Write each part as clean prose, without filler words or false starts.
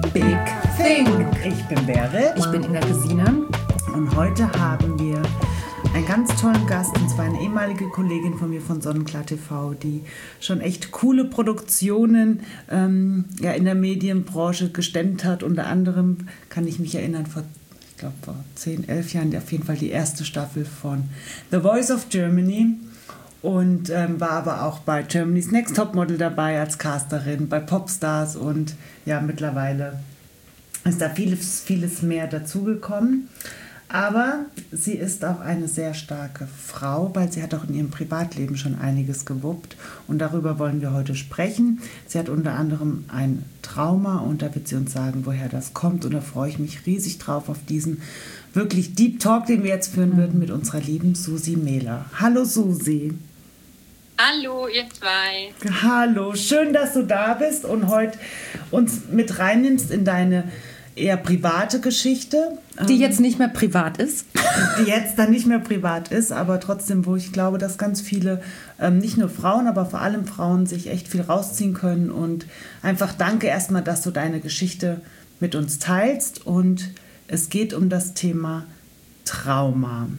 Big Thing. Ich bin Berit. Ich bin Inga Gesine. Und heute haben wir einen ganz tollen Gast, und zwar eine ehemalige Kollegin von mir von Sonnenklar TV, die schon echt coole Produktionen in der Medienbranche gestemmt hat. Unter anderem kann ich mich erinnern, vor 10, 11 Jahren auf jeden Fall die erste Staffel von The Voice of Germany. Und war aber auch bei Germany's Next Topmodel dabei als Casterin, bei Popstars, und ja, mittlerweile ist da vieles mehr dazugekommen. Aber sie ist auch eine sehr starke Frau, weil sie hat auch in ihrem Privatleben schon einiges gewuppt, und darüber wollen wir heute sprechen. Sie hat unter anderem ein Trauma, und da wird sie uns sagen, woher das kommt, und da freue ich mich riesig drauf auf diesen wirklich Deep Talk, den wir jetzt führen würden mit unserer lieben Susi Mehler. Hallo Susi. Hallo, ihr zwei. Hallo, schön, dass du da bist und heute uns mit reinnimmst in deine eher private Geschichte. Die jetzt nicht mehr privat ist. Die jetzt dann nicht mehr privat ist, aber trotzdem, wo ich glaube, dass ganz viele, nicht nur Frauen, aber vor allem Frauen, sich echt viel rausziehen können. Und einfach danke erstmal, dass du deine Geschichte mit uns teilst. Und es geht um das Thema Trauma.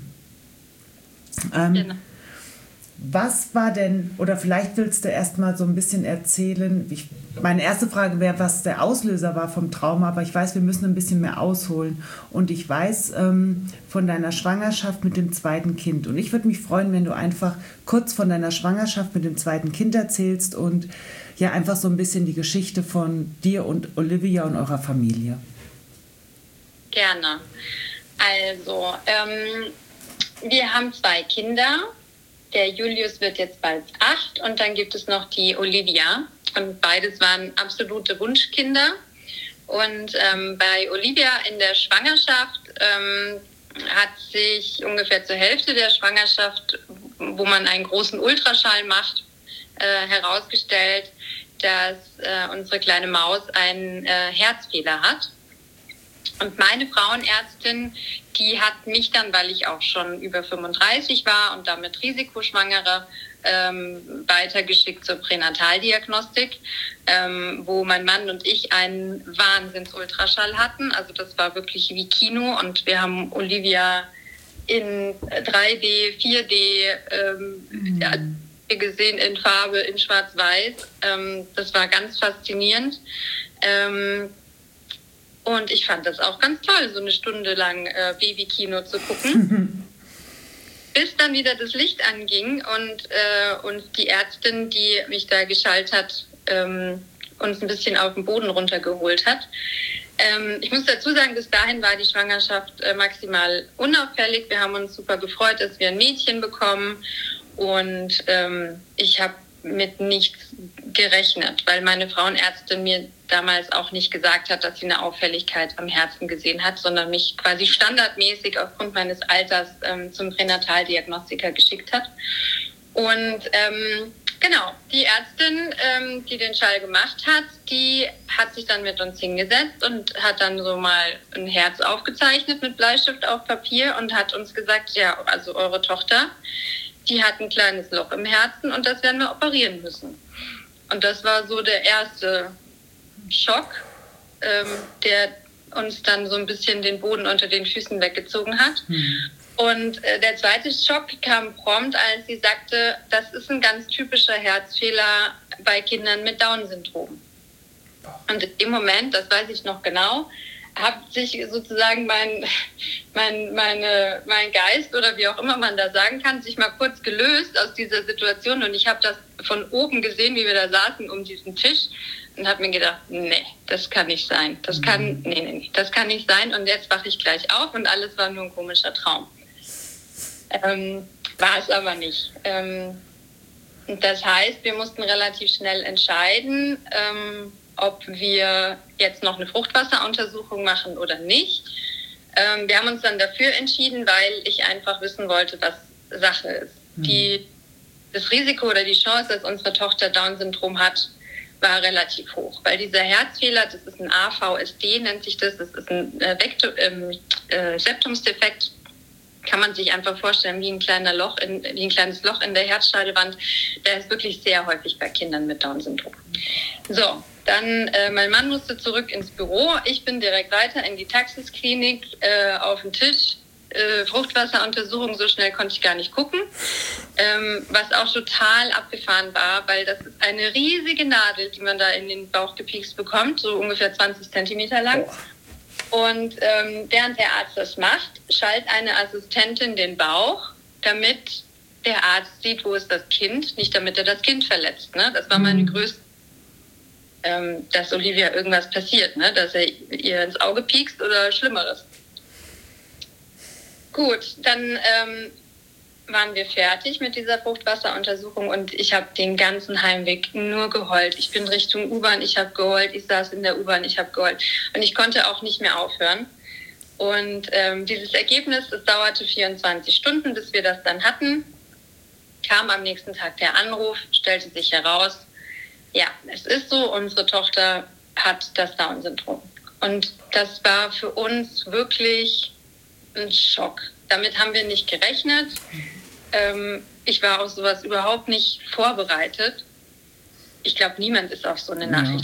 Genau. Was war denn, oder vielleicht willst du erst mal so ein bisschen erzählen, meine erste Frage wäre, was der Auslöser war vom Trauma, aber ich weiß, wir müssen ein bisschen mehr ausholen. Und ich weiß von deiner Schwangerschaft mit dem zweiten Kind. Und ich würde mich freuen, wenn du einfach kurz von deiner Schwangerschaft mit dem zweiten Kind erzählst und ja einfach so ein bisschen die Geschichte von dir und Olivia und eurer Familie. Gerne. Also, wir haben 2 Kinder. Der Julius wird jetzt bald 8 und dann gibt es noch die Olivia. Und beides waren absolute Wunschkinder. Und bei Olivia in der Schwangerschaft hat sich ungefähr zur Hälfte der Schwangerschaft, wo man einen großen Ultraschall macht, herausgestellt, dass unsere kleine Maus einen Herzfehler hat. Und meine Frauenärztin, die hat mich dann, weil ich auch schon über 35 war und damit Risikoschwangere, weitergeschickt zur Pränataldiagnostik, wo mein Mann und ich einen Wahnsinnsultraschall hatten. Also das war wirklich wie Kino, und wir haben Olivia in 3D, 4D gesehen, in Farbe, in Schwarz-Weiß. Das war ganz faszinierend. Und ich fand das auch ganz toll, so eine Stunde lang Babykino zu gucken. Bis dann wieder das Licht anging und die Ärztin, die mich da geschaltet hat, uns ein bisschen auf den Boden runtergeholt hat. Ich muss dazu sagen, bis dahin war die Schwangerschaft maximal unauffällig. Wir haben uns super gefreut, dass wir ein Mädchen bekommen. Und ich habe mit nichts gerechnet, weil meine Frauenärztin mir damals auch nicht gesagt hat, dass sie eine Auffälligkeit am Herzen gesehen hat, sondern mich quasi standardmäßig aufgrund meines Alters zum Pränataldiagnostiker geschickt hat. Und genau, die Ärztin, die den Schall gemacht hat, die hat sich dann mit uns hingesetzt und hat dann so mal ein Herz aufgezeichnet mit Bleistift auf Papier und hat uns gesagt, ja, also eure Tochter, die hat ein kleines Loch im Herzen und das werden wir operieren müssen. Und das war so der erste Schock, der uns dann so ein bisschen den Boden unter den Füßen weggezogen hat. Und der zweite Schock kam prompt, als sie sagte, das ist ein ganz typischer Herzfehler bei Kindern mit Down-Syndrom. Und in dem Moment, das weiß ich noch genau, hat sich sozusagen mein Geist, oder wie auch immer man da sagen kann, sich mal kurz gelöst aus dieser Situation. Und ich habe das von oben gesehen, wie wir da saßen um diesen Tisch, und habe mir gedacht, nee, das kann nicht sein. Das kann nicht sein. Und jetzt wache ich gleich auf und alles war nur ein komischer Traum. War es aber nicht. Das heißt, wir mussten relativ schnell entscheiden, ob wir jetzt noch eine Fruchtwasseruntersuchung machen oder nicht. Wir haben uns dann dafür entschieden, weil ich einfach wissen wollte, was Sache ist. Das Risiko oder die Chance, dass unsere Tochter Down-Syndrom hat, war relativ hoch. Weil dieser Herzfehler, das ist ein AVSD, nennt sich das ist ein Septumsdefekt. Kann man sich einfach vorstellen, wie ein kleines Loch in der Herzscheidewand. Der ist wirklich sehr häufig bei Kindern mit Down-Syndrom. So, Dann, mein Mann musste zurück ins Büro. Ich bin direkt weiter in die Taxisklinik, auf den Tisch. Fruchtwasseruntersuchung, so schnell konnte ich gar nicht gucken. Was auch total abgefahren war, weil das ist eine riesige Nadel, die man da in den Bauch gepiekst bekommt, so ungefähr 20 Zentimeter lang. Und während der Arzt das macht, schallt eine Assistentin den Bauch, damit der Arzt sieht, wo ist das Kind, nicht damit er das Kind verletzt. Ne? Das war meine größte, dass Olivia irgendwas passiert, ne? Dass er ihr ins Auge piekst oder Schlimmeres. Gut, dann waren wir fertig mit dieser Fruchtwasseruntersuchung und ich habe den ganzen Heimweg nur geheult. Ich bin Richtung U-Bahn, ich habe geheult, ich saß in der U-Bahn, ich habe geheult und ich konnte auch nicht mehr aufhören. Und dieses Ergebnis, es dauerte 24 Stunden, bis wir das dann hatten, kam am nächsten Tag der Anruf, stellte sich heraus, ja, es ist so, unsere Tochter hat das Down-Syndrom. Und das war für uns wirklich ein Schock. Damit haben wir nicht gerechnet. Ich war auf sowas überhaupt nicht vorbereitet. Ich glaube, niemand ist auf so eine Nachricht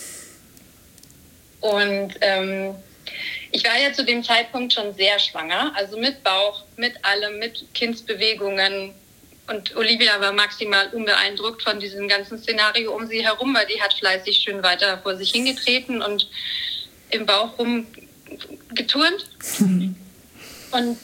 vorbereitet. Und ich war ja zu dem Zeitpunkt schon sehr schwanger, also mit Bauch, mit allem, mit Kindsbewegungen. Und Olivia war maximal unbeeindruckt von diesem ganzen Szenario um sie herum, weil die hat fleißig schön weiter vor sich hingetreten und im Bauch rumgeturnt. Und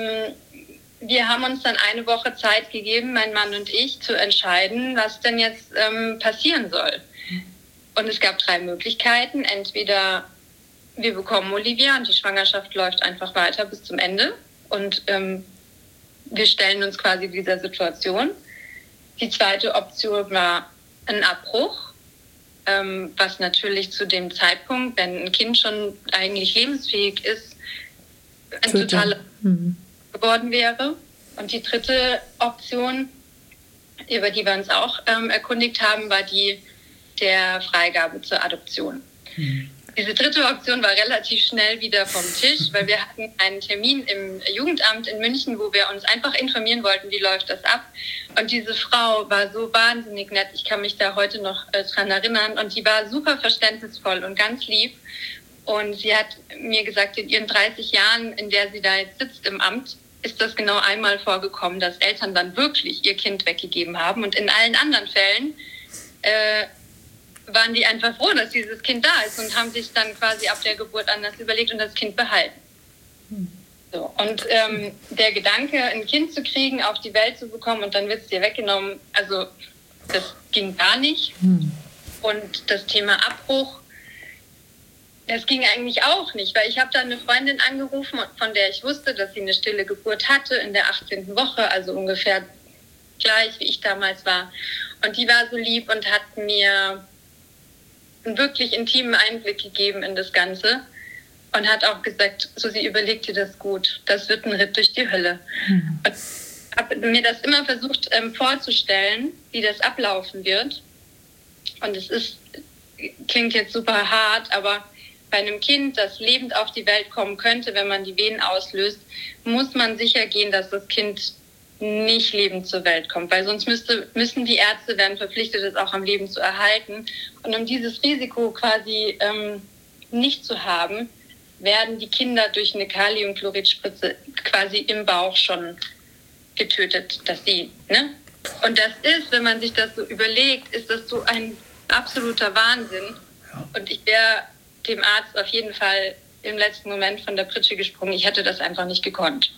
wir haben uns dann eine Woche Zeit gegeben, mein Mann und ich, zu entscheiden, was denn jetzt passieren soll. Und es gab 3 Möglichkeiten. Entweder wir bekommen Olivia und die Schwangerschaft läuft einfach weiter bis zum Ende. Und wir stellen uns quasi dieser Situation. Die zweite Option war ein Abbruch, was natürlich zu dem Zeitpunkt, wenn ein Kind schon eigentlich lebensfähig ist, ein totaler geworden wäre. Und die dritte Option, über die wir uns auch erkundigt haben, war die der Freigabe zur Adoption. Diese dritte Option war relativ schnell wieder vom Tisch, weil wir hatten einen Termin im Jugendamt in München, wo wir uns einfach informieren wollten, wie läuft das ab. Und diese Frau war so wahnsinnig nett, ich kann mich da heute noch dran erinnern. Und die war super verständnisvoll und ganz lieb. Und sie hat mir gesagt, in ihren 30 Jahren, in der sie da jetzt sitzt im Amt, ist das genau einmal vorgekommen, dass Eltern dann wirklich ihr Kind weggegeben haben. Und in allen anderen Fällen waren die einfach froh, dass dieses Kind da ist und haben sich dann quasi ab der Geburt anders überlegt und das Kind behalten. So, und der Gedanke, ein Kind zu kriegen, auf die Welt zu bekommen und dann wird es dir weggenommen, also das ging gar nicht. Und das Thema Abbruch, das ging eigentlich auch nicht, weil ich habe dann eine Freundin angerufen, von der ich wusste, dass sie eine stille Geburt hatte in der 18. Woche, also ungefähr gleich, wie ich damals war. Und die war so lieb und hat mir einen wirklich intimen Einblick gegeben in das Ganze und hat auch gesagt, so, sie überlegt dir das gut, das wird ein Ritt durch die Hölle. Und ich habe mir das immer versucht vorzustellen, wie das ablaufen wird. Und es klingt jetzt super hart, aber bei einem Kind, das lebend auf die Welt kommen könnte, wenn man die Wehen auslöst, muss man sicher gehen, dass das Kind nicht lebend zur Welt kommt, weil sonst müssen die Ärzte werden verpflichtet, es auch am Leben zu erhalten. Und um dieses Risiko quasi nicht zu haben, werden die Kinder durch eine Kaliumchloridspritze quasi im Bauch schon getötet, dass sie, ne? Und das ist, wenn man sich das so überlegt, ist das so ein absoluter Wahnsinn. Und ich wäre dem Arzt auf jeden Fall im letzten Moment von der Pritsche gesprungen. Ich hätte das einfach nicht gekonnt.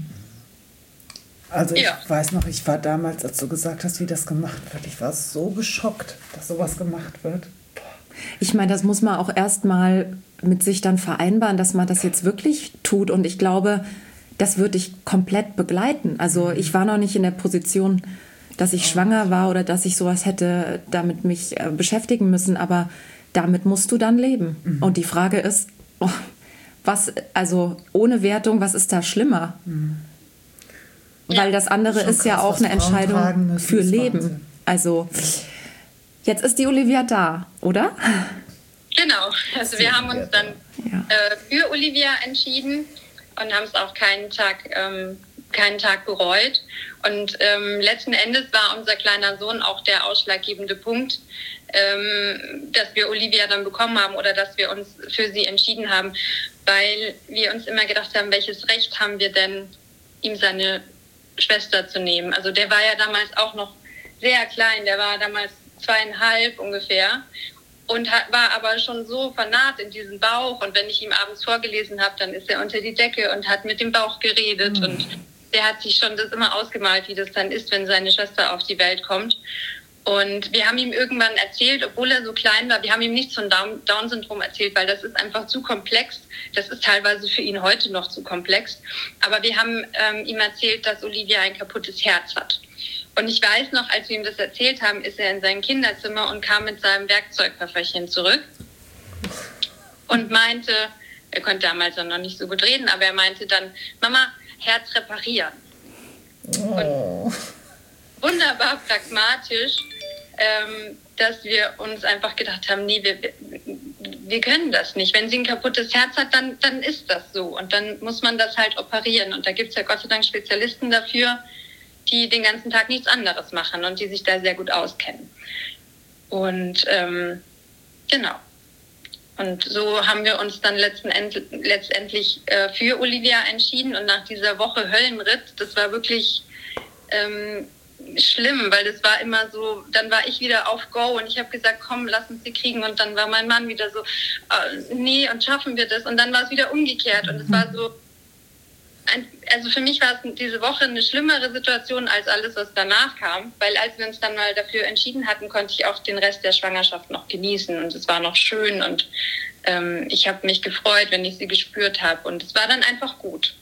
Also ich weiß noch, ich war damals, als du gesagt hast, wie das gemacht wird, ich war so geschockt, dass sowas gemacht wird. Ich meine, das muss man auch erstmal mit sich dann vereinbaren, dass man das jetzt wirklich tut. Und ich glaube, das würde ich komplett begleiten. Also ich war noch nicht in der Position, dass ich schwanger war oder dass ich sowas hätte damit mich beschäftigen müssen. Aber damit musst du dann leben. Und die Frage ist, also ohne Wertung, was ist da schlimmer? Weil das andere ist ja auch eine Entscheidung für Leben. Also jetzt ist die Olivia da, oder? Genau, also wir haben uns dann für Olivia entschieden und haben es auch keinen Tag keinen Tag bereut. Und letzten Endes war unser kleiner Sohn auch der ausschlaggebende Punkt, dass wir Olivia dann bekommen haben oder dass wir uns für sie entschieden haben, weil wir uns immer gedacht haben, welches Recht haben wir denn, ihm seine Schwester zu nehmen. Also der war ja damals auch noch sehr klein, der war damals 2,5 ungefähr und war aber schon so vernarrt in diesen Bauch, und wenn ich ihm abends vorgelesen habe, dann ist er unter die Decke und hat mit dem Bauch geredet und der hat sich schon das immer ausgemalt, wie das dann ist, wenn seine Schwester auf die Welt kommt. Und wir haben ihm irgendwann erzählt, obwohl er so klein war, wir haben ihm nichts von Down-Syndrom erzählt, weil das ist einfach zu komplex. Das ist teilweise für ihn heute noch zu komplex. Aber wir haben ihm erzählt, dass Olivia ein kaputtes Herz hat. Und ich weiß noch, als wir ihm das erzählt haben, ist er in sein Kinderzimmer und kam mit seinem Werkzeugköfferchen zurück und meinte, er konnte damals noch nicht so gut reden, aber er meinte dann, Mama, Herz reparieren. Und wunderbar pragmatisch, dass wir uns einfach gedacht haben, nee, wir können das nicht. Wenn sie ein kaputtes Herz hat, dann ist das so. Und dann muss man das halt operieren. Und da gibt es ja Gott sei Dank Spezialisten dafür, die den ganzen Tag nichts anderes machen und die sich da sehr gut auskennen. Und genau. Und so haben wir uns dann letztendlich für Olivia entschieden. Und nach dieser Woche Höllenritt, das war wirklich schlimm, weil das war immer so, dann war ich wieder auf Go und ich habe gesagt, komm, lass uns sie kriegen, und dann war mein Mann wieder so, nee, und schaffen wir das, und dann war es wieder umgekehrt und es war so, also für mich war es diese Woche eine schlimmere Situation als alles, was danach kam, weil als wir uns dann mal dafür entschieden hatten, konnte ich auch den Rest der Schwangerschaft noch genießen und es war noch schön und ich habe mich gefreut, wenn ich sie gespürt habe, und es war dann einfach gut.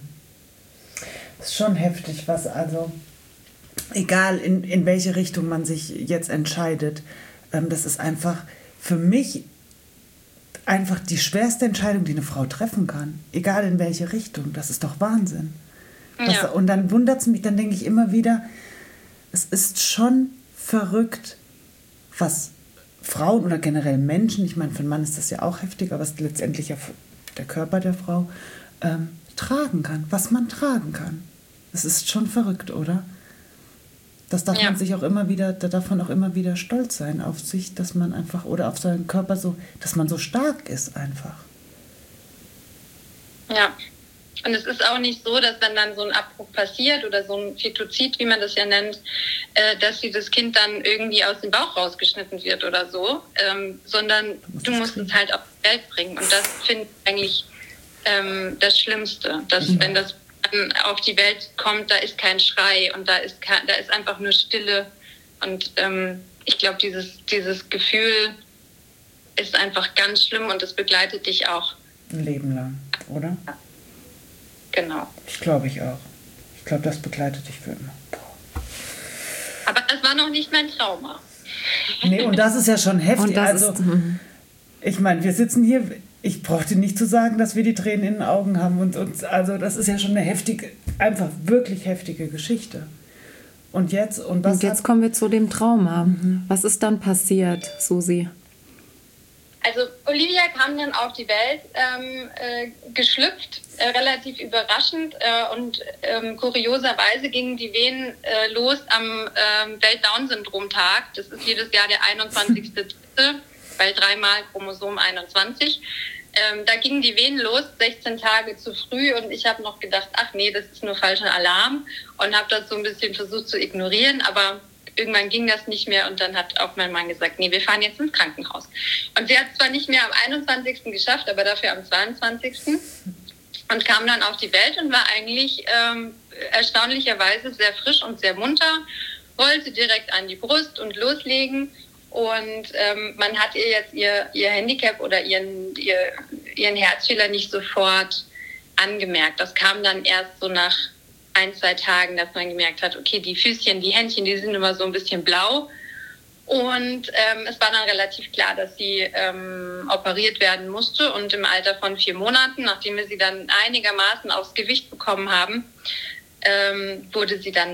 Das ist schon heftig, was also, egal in welche Richtung man sich jetzt entscheidet, das ist einfach für mich einfach die schwerste Entscheidung, die eine Frau treffen kann. Egal in welche Richtung. Das ist doch Wahnsinn. Ja. Und dann wundert es mich, dann denke ich immer wieder, es ist schon verrückt, was Frauen oder generell Menschen, ich meine, für einen Mann ist das ja auch heftig, aber es ist letztendlich ja der Körper der Frau, tragen kann, was man tragen kann. Es ist schon verrückt, oder? Das darf man sich auch immer wieder, da darf man auch immer wieder stolz sein auf sich, dass man einfach, oder auf seinen Körper so, dass man so stark ist einfach. Ja, und es ist auch nicht so, dass wenn dann so ein Abbruch passiert oder so ein Fetozid, wie man das ja nennt, dass dieses Kind dann irgendwie aus dem Bauch rausgeschnitten wird oder so, sondern du musst es halt auf die Welt bringen. Und das finde ich eigentlich das Schlimmste, dass wenn das auf die Welt kommt, da ist kein Schrei und da ist einfach nur Stille. Und ich glaube, dieses Gefühl ist einfach ganz schlimm und es begleitet dich auch. Ein Leben lang, oder? Ja. Genau. Ich glaube auch. Ich glaube, das begleitet dich für immer. Aber das war noch nicht mein Trauma. Nee, und das ist ja schon heftig. Also, ich meine, wir sitzen hier, ich brauche dir nicht zu sagen, dass wir die Tränen in den Augen haben. Und also das ist ja schon eine heftige, einfach wirklich heftige Geschichte. Und jetzt kommen wir zu dem Trauma. Was ist dann passiert, Susi? Also Olivia kam dann auf die Welt, geschlüpft, relativ überraschend und kurioserweise gingen die Wehen los am Welt-Down-Syndrom-Tag. Das ist jedes Jahr der 21.3., weil 3-mal Chromosom 21. Da gingen die Wehen los, 16 Tage zu früh, und ich habe noch gedacht, ach nee, das ist nur falscher Alarm, und habe das so ein bisschen versucht zu ignorieren, aber irgendwann ging das nicht mehr und dann hat auch mein Mann gesagt, nee, wir fahren jetzt ins Krankenhaus. Und sie hat es zwar nicht mehr am 21. geschafft, aber dafür am 22. und kam dann auf die Welt und war eigentlich erstaunlicherweise sehr frisch und sehr munter, wollte direkt an die Brust und loslegen. Und man hat ihr jetzt ihr Handicap oder ihren Herzfehler nicht sofort angemerkt. Das kam dann erst so nach 1-2 Tagen, dass man gemerkt hat, okay, die Füßchen, die Händchen, die sind immer so ein bisschen blau. Und es war dann relativ klar, dass sie operiert werden musste. Und im Alter von 4 Monaten, nachdem wir sie dann einigermaßen aufs Gewicht bekommen haben, wurde sie dann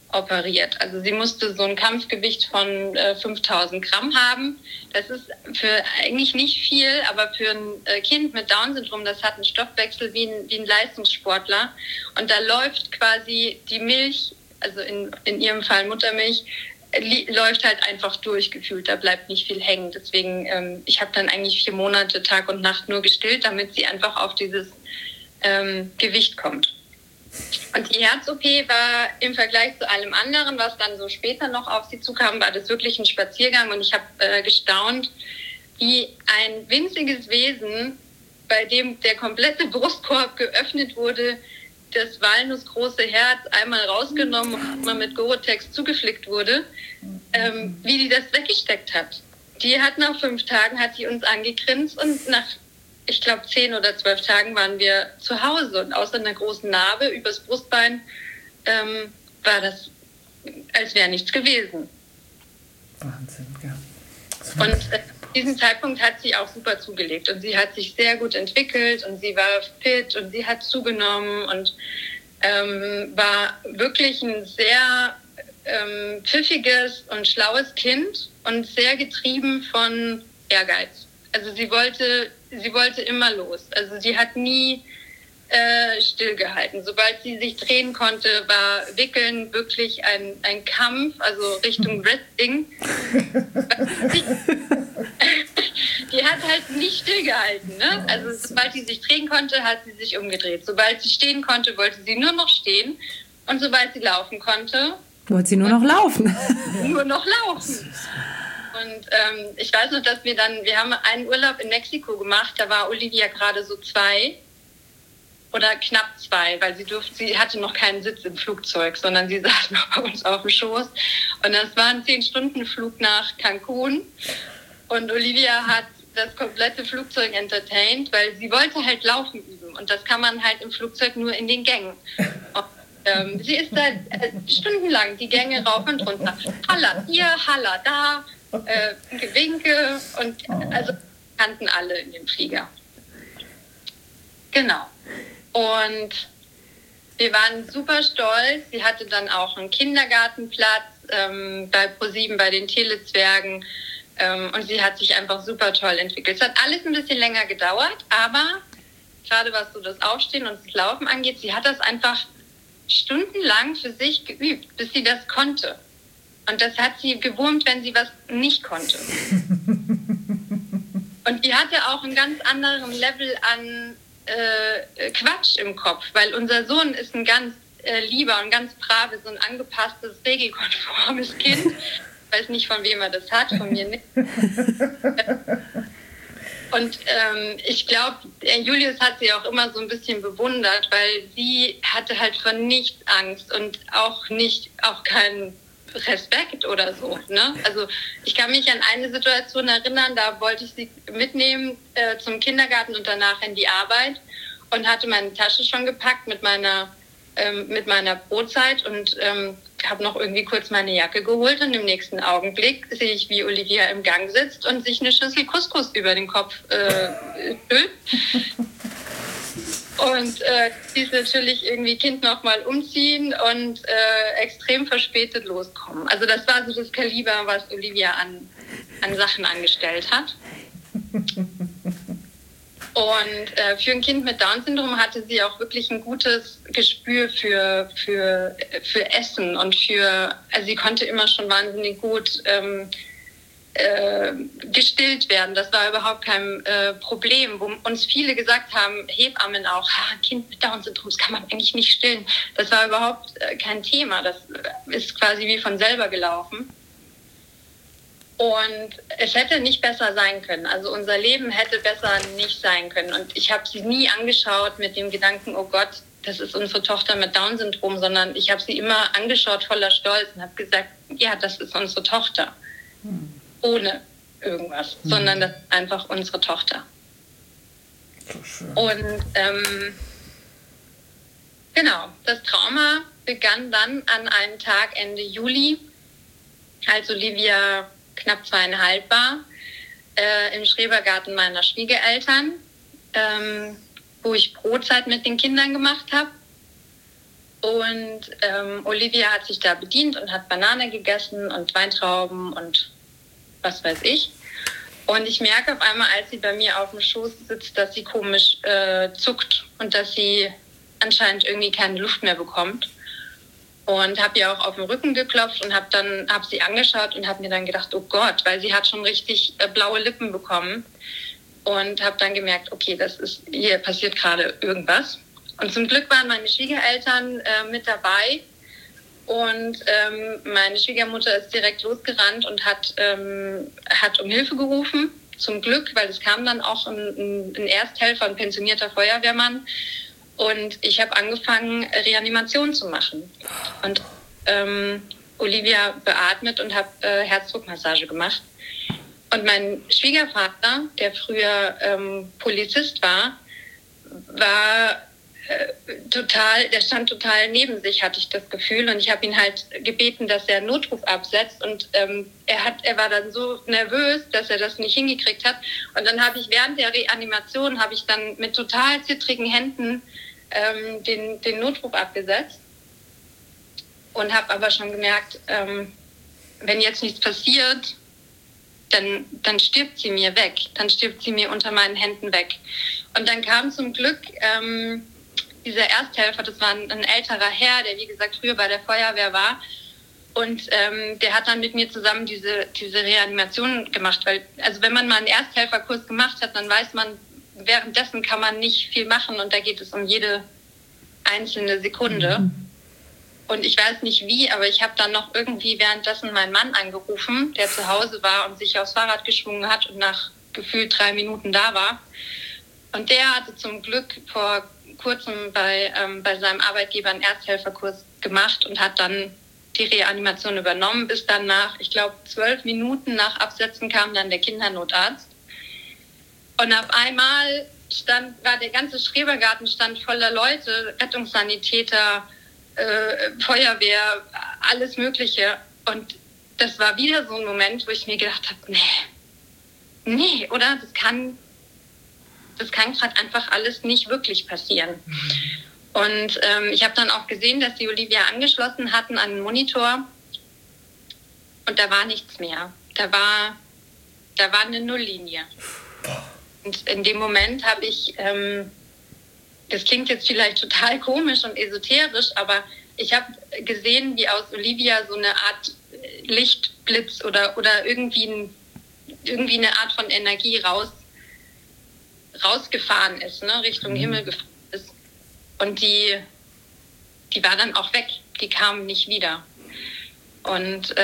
operiert. Also sie musste so ein Kampfgewicht von 5000 Gramm haben. Das ist für eigentlich nicht viel, aber für ein Kind mit Down-Syndrom, das hat einen Stoffwechsel wie ein Leistungssportler. Und da läuft quasi die Milch, also in ihrem Fall Muttermilch, läuft halt einfach durchgefühlt. Da bleibt nicht viel hängen. Deswegen, ich habe dann eigentlich 4 Monate Tag und Nacht nur gestillt, damit sie einfach auf dieses Gewicht kommt. Und die Herz-OP war im Vergleich zu allem anderen, was dann so später noch auf sie zukam, war das wirklich ein Spaziergang. Und ich habe gestaunt, wie ein winziges Wesen, bei dem der komplette Brustkorb geöffnet wurde, das walnussgroße Herz einmal rausgenommen und mal mit Gore-Tex zugeflickt wurde, wie die das weggesteckt hat. Die hat nach 5 Tagen, hat die uns angegrinst und nach, ich glaube, 10 oder 12 Tagen waren wir zu Hause. Und außer einer großen Narbe übers Brustbein war das, als wäre nichts gewesen. Wahnsinn, ja. Und diesem Zeitpunkt hat sie auch super zugelegt und sie hat sich sehr gut entwickelt und sie war fit und sie hat zugenommen und war wirklich ein sehr pfiffiges und schlaues Kind und sehr getrieben von Ehrgeiz. Also sie wollte immer los. Also sie hat nie stillgehalten. Sobald sie sich drehen konnte, war Wickeln wirklich ein Kampf, also Richtung Wrestling. Die hat halt nicht stillgehalten, ne? Also sobald sie sich drehen konnte, hat sie sich umgedreht. Sobald sie stehen konnte, wollte sie nur noch stehen. Und sobald sie laufen konnte, wollte sie nur noch laufen. Nur noch laufen. Und ich weiß noch, dass wir haben einen Urlaub in Mexiko gemacht, da war Olivia gerade so 2 oder knapp 2, weil sie hatte noch keinen Sitz im Flugzeug, sondern sie saß noch bei uns auf dem Schoß. Und das war ein 10-Stunden-Flug nach Cancun. Und Olivia hat das komplette Flugzeug entertained, weil sie wollte halt laufen üben. Und das kann man halt im Flugzeug nur in den Gängen. Und, sie ist da stundenlang die Gänge rauf und runter. Halla hier, Halla da, Gewinke. Und also kannten alle in dem Flieger. Genau. Und wir waren super stolz. Sie hatte dann auch einen Kindergartenplatz bei ProSieben, bei den Telezwergen. Und sie hat sich einfach super toll entwickelt. Es hat alles ein bisschen länger gedauert, aber gerade was so das Aufstehen und das Laufen angeht, sie hat das einfach stundenlang für sich geübt, bis sie das konnte. Und das hat sie gewurmt, wenn sie was nicht konnte. Und die hatte auch einen ganz anderen Level an Quatsch im Kopf, weil unser Sohn ist ein ganz lieber und ganz braves und angepasstes, regelkonformes Kind. Ich weiß nicht, von wem er das hat, von mir nicht. Und ich glaube, Julius hat sie auch immer so ein bisschen bewundert, weil sie hatte halt vor nichts Angst und auch keinen Respekt oder so. Ne? Also ich kann mich an eine Situation erinnern, da wollte ich sie mitnehmen zum Kindergarten und danach in die Arbeit und hatte meine Tasche schon gepackt mit meiner Brotzeit und habe noch irgendwie kurz meine Jacke geholt und im nächsten Augenblick sehe ich, wie Olivia im Gang sitzt und sich eine Schüssel Couscous über den Kopf stülpt. Und die ist natürlich irgendwie Kind nochmal umziehen und extrem verspätet loskommen. Also das war so das Kaliber, was Olivia an Sachen angestellt hat. Und für ein Kind mit Down-Syndrom hatte sie auch wirklich ein gutes Gespür für Essen und also sie konnte immer schon wahnsinnig gut gestillt werden. Das war überhaupt kein Problem. Wo uns viele gesagt haben, Hebammen auch, ein Kind mit Down-Syndrom, das kann man eigentlich nicht stillen. Das war überhaupt kein Thema. Das ist quasi wie von selber gelaufen. Und es hätte nicht besser sein können. Also unser Leben hätte besser nicht sein können. Und ich habe sie nie angeschaut mit dem Gedanken, oh Gott, das ist unsere Tochter mit Down-Syndrom, sondern ich habe sie immer angeschaut voller Stolz und habe gesagt, ja, das ist unsere Tochter. Ohne irgendwas, sondern das ist einfach unsere Tochter. So schön. Und genau, das Trauma begann dann an einem Tag Ende Juli, als Olivia knapp 2,5 war, im Schrebergarten meiner Schwiegereltern, wo ich Brotzeit mit den Kindern gemacht habe. Und Olivia hat sich da bedient und hat Banane gegessen und Weintrauben und was weiß ich. Und ich merke auf einmal, als sie bei mir auf dem Schoß sitzt, dass sie komisch zuckt und dass sie anscheinend irgendwie keine Luft mehr bekommt. Und habe ihr auch auf den Rücken geklopft und habe sie angeschaut und habe mir dann gedacht, oh Gott, weil sie hat schon richtig blaue Lippen bekommen. Und habe dann gemerkt, okay, hier passiert gerade irgendwas. Und zum Glück waren meine Schwiegereltern mit dabei. Und meine Schwiegermutter ist direkt losgerannt und hat um Hilfe gerufen. Zum Glück, weil es kam dann auch ein Ersthelfer, ein pensionierter Feuerwehrmann. Und ich habe angefangen, Reanimation zu machen. Und Olivia beatmet und habe Herzdruckmassage gemacht. Und mein Schwiegervater, der früher Polizist war der stand total neben sich, hatte ich das Gefühl. Und ich habe ihn halt gebeten, dass er einen Notruf absetzt. Und er war dann so nervös, dass er das nicht hingekriegt hat. Und dann habe ich während der Reanimation, dann mit total zittrigen Händen den Notruf abgesetzt. Und habe aber schon gemerkt, wenn jetzt nichts passiert, dann stirbt sie mir weg. Dann stirbt sie mir unter meinen Händen weg. Und dann kam zum Glück dieser Ersthelfer, das war ein älterer Herr, der wie gesagt früher bei der Feuerwehr war. Und der hat dann mit mir zusammen diese Reanimation gemacht. Weil, also wenn man mal einen Ersthelferkurs gemacht hat, dann weiß man, währenddessen kann man nicht viel machen. Und da geht es um jede einzelne Sekunde. Mhm. Und ich weiß nicht wie, aber ich habe dann noch irgendwie währenddessen meinen Mann angerufen, der zu Hause war und sich aufs Fahrrad geschwungen hat und nach gefühlt 3 Minuten da war. Und der hatte zum Glück vor kurzem bei seinem Arbeitgeber einen Ersthelferkurs gemacht und hat dann die Reanimation übernommen, bis dann nach, ich glaube, 12 Minuten nach Absetzen kam dann der Kindernotarzt. Und auf einmal war der ganze Schrebergarten stand voller Leute, Rettungssanitäter, Feuerwehr, alles Mögliche. Und das war wieder so ein Moment, wo ich mir gedacht habe, nee, oder? Das kann gerade einfach alles nicht wirklich passieren. Und ich habe dann auch gesehen, dass die Olivia angeschlossen hatten an den Monitor und da war nichts mehr. Da war eine Nulllinie. Und in dem Moment habe ich, das klingt jetzt vielleicht total komisch und esoterisch, aber ich habe gesehen, wie aus Olivia so eine Art Lichtblitz oder irgendwie eine Art von Energie rausgefahren ist, ne, Richtung Himmel gefahren ist. Und die war dann auch weg. Die kam nicht wieder. Und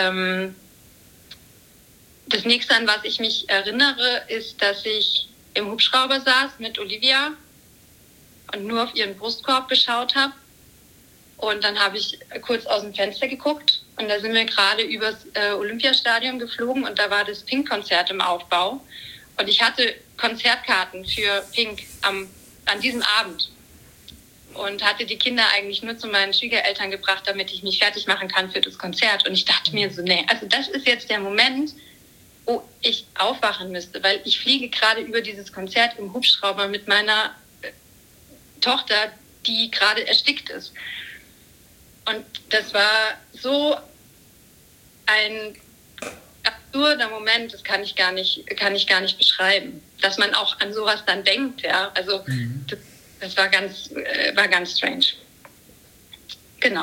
das nächste, an was ich mich erinnere, ist, dass ich im Hubschrauber saß mit Olivia und nur auf ihren Brustkorb geschaut habe. Und dann habe ich kurz aus dem Fenster geguckt und da sind wir gerade übers Olympiastadion geflogen und da war das Pink-Konzert im Aufbau. Und ich hatte Konzertkarten für Pink an diesem Abend und hatte die Kinder eigentlich nur zu meinen Schwiegereltern gebracht, damit ich mich fertig machen kann für das Konzert. Und ich dachte mir so, also das ist jetzt der Moment, wo ich aufwachen müsste, weil ich fliege gerade über dieses Konzert im Hubschrauber mit meiner Tochter, die gerade erstickt ist. Und das war so ein absurder Moment, das kann ich gar nicht beschreiben, dass man auch an sowas dann denkt, ja. Also das war ganz strange. Genau.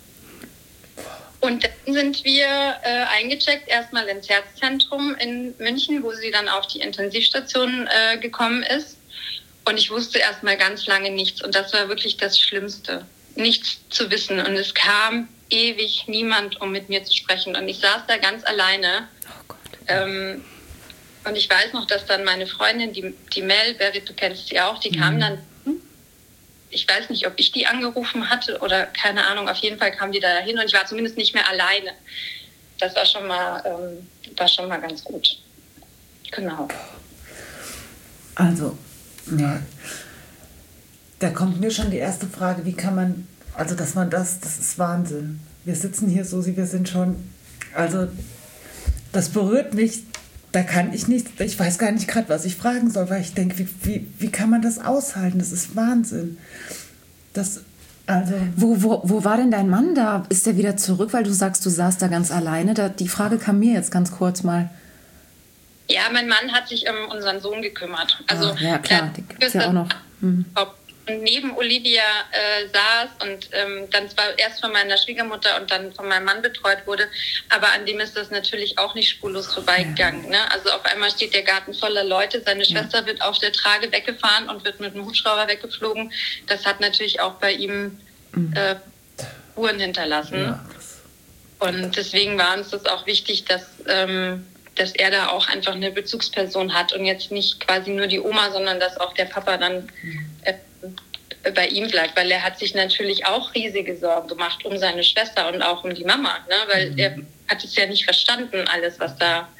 Und dann sind wir eingecheckt, erstmal ins Herzzentrum in München, wo sie dann auf die Intensivstation gekommen ist. Und ich wusste erstmal ganz lange nichts. Und das war wirklich das Schlimmste, nichts zu wissen. Und es kam ewig niemand, um mit mir zu sprechen. Und ich saß da ganz alleine. Oh Gott. Und ich weiß noch, dass dann meine Freundin, die Mel, Berit, du kennst sie auch, die kam dann. Ich weiß nicht, ob ich die angerufen hatte oder keine Ahnung. Auf jeden Fall kam die da hin und ich war zumindest nicht mehr alleine. Das war schon mal ganz gut. Genau. Also, ja. Da kommt mir schon die erste Frage, wie kann man, also das ist Wahnsinn. Wir sitzen hier, Susi, wir sind schon, also das berührt mich, da kann ich nichts, ich weiß gar nicht gerade, was ich fragen soll, weil ich denke, wie kann man das aushalten? Das ist Wahnsinn. Also Wo war denn dein Mann da? Ist der wieder zurück, weil du sagst, du saßt da ganz alleine? Die Frage kam mir jetzt ganz kurz mal. Ja, mein Mann hat sich um unseren Sohn gekümmert. Also, ja, klar, die gibt's ja auch noch. Und neben Olivia saß und dann zwar erst von meiner Schwiegermutter und dann von meinem Mann betreut wurde, aber an dem ist das natürlich auch nicht spurlos vorbeigegangen. Ja. Ne? Also auf einmal steht der Garten voller Leute, seine Schwester wird auf der Trage weggefahren und wird mit dem Hubschrauber weggeflogen. Das hat natürlich auch bei ihm Spuren hinterlassen. Ja. Und deswegen war uns das auch wichtig, dass er da auch einfach eine Bezugsperson hat und jetzt nicht quasi nur die Oma, sondern dass auch der Papa dann bei ihm bleibt, weil er hat sich natürlich auch riesige Sorgen gemacht um seine Schwester und auch um die Mama, ne? Weil er hat es ja nicht verstanden, alles, was da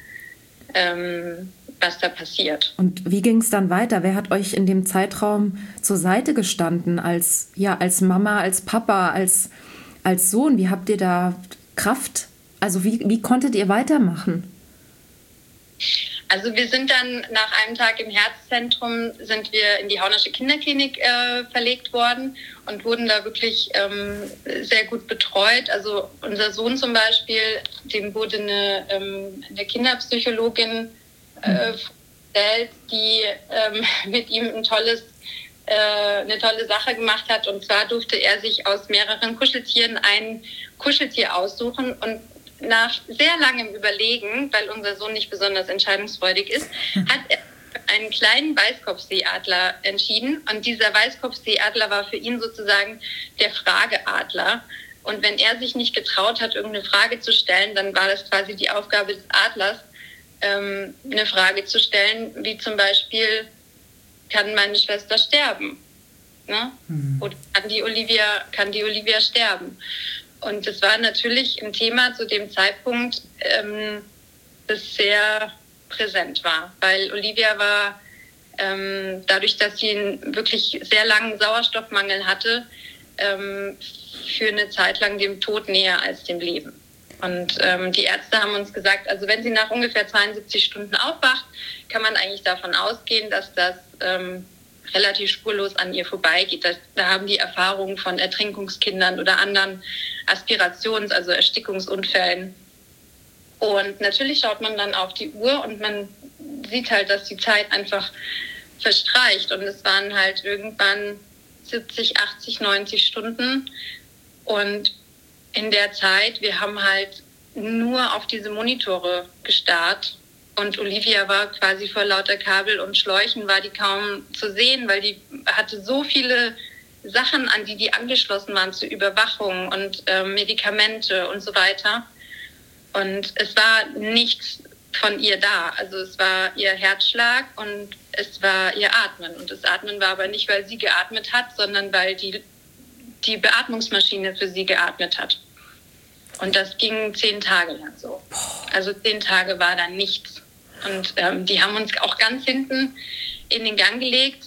passiert. Und wie ging es dann weiter? Wer hat euch in dem Zeitraum zur Seite gestanden als Mama, als Papa, als Sohn? Wie habt ihr da Kraft? Also wie konntet ihr weitermachen? Also wir sind dann nach einem Tag im Herzzentrum sind wir in die Haunersche Kinderklinik verlegt worden und wurden da wirklich sehr gut betreut. Also unser Sohn zum Beispiel, dem wurde eine Kinderpsychologin vorgestellt, die mit ihm eine tolle Sache gemacht hat. Und zwar durfte er sich aus mehreren Kuscheltieren ein Kuscheltier aussuchen und nach sehr langem Überlegen, weil unser Sohn nicht besonders entscheidungsfreudig ist, hat er einen kleinen Weißkopfseeadler entschieden. Und dieser Weißkopfseeadler war für ihn sozusagen der Frageadler. Und wenn er sich nicht getraut hat, irgendeine Frage zu stellen, dann war das quasi die Aufgabe des Adlers, eine Frage zu stellen, wie zum Beispiel, kann meine Schwester sterben? Ne? Oder kann die Olivia sterben? Und es war natürlich ein Thema zu dem Zeitpunkt, das sehr präsent war, weil Olivia war, dadurch, dass sie einen wirklich sehr langen Sauerstoffmangel hatte, für eine Zeit lang dem Tod näher als dem Leben. Und die Ärzte haben uns gesagt, also wenn sie nach ungefähr 72 Stunden aufwacht, kann man eigentlich davon ausgehen, dass das relativ spurlos an ihr vorbeigeht. Da haben die Erfahrungen von Ertrinkungskindern oder anderen also Erstickungsunfällen. Und natürlich schaut man dann auf die Uhr und man sieht halt, dass die Zeit einfach verstreicht. Und es waren halt irgendwann 70, 80, 90 Stunden. Und in der Zeit, wir haben halt nur auf diese Monitore gestarrt. Und Olivia war quasi vor lauter Kabel und Schläuchen, war die kaum zu sehen, weil die hatte so viele Sachen, an die angeschlossen waren zur Überwachung und Medikamente und so weiter. Und es war nichts von ihr da. Also es war ihr Herzschlag und es war ihr Atmen. Und das Atmen war aber nicht, weil sie geatmet hat, sondern weil die Beatmungsmaschine für sie geatmet hat. Und das ging 10 Tage lang so. Also 10 Tage war da nichts. Und die haben uns auch ganz hinten in den Gang gelegt.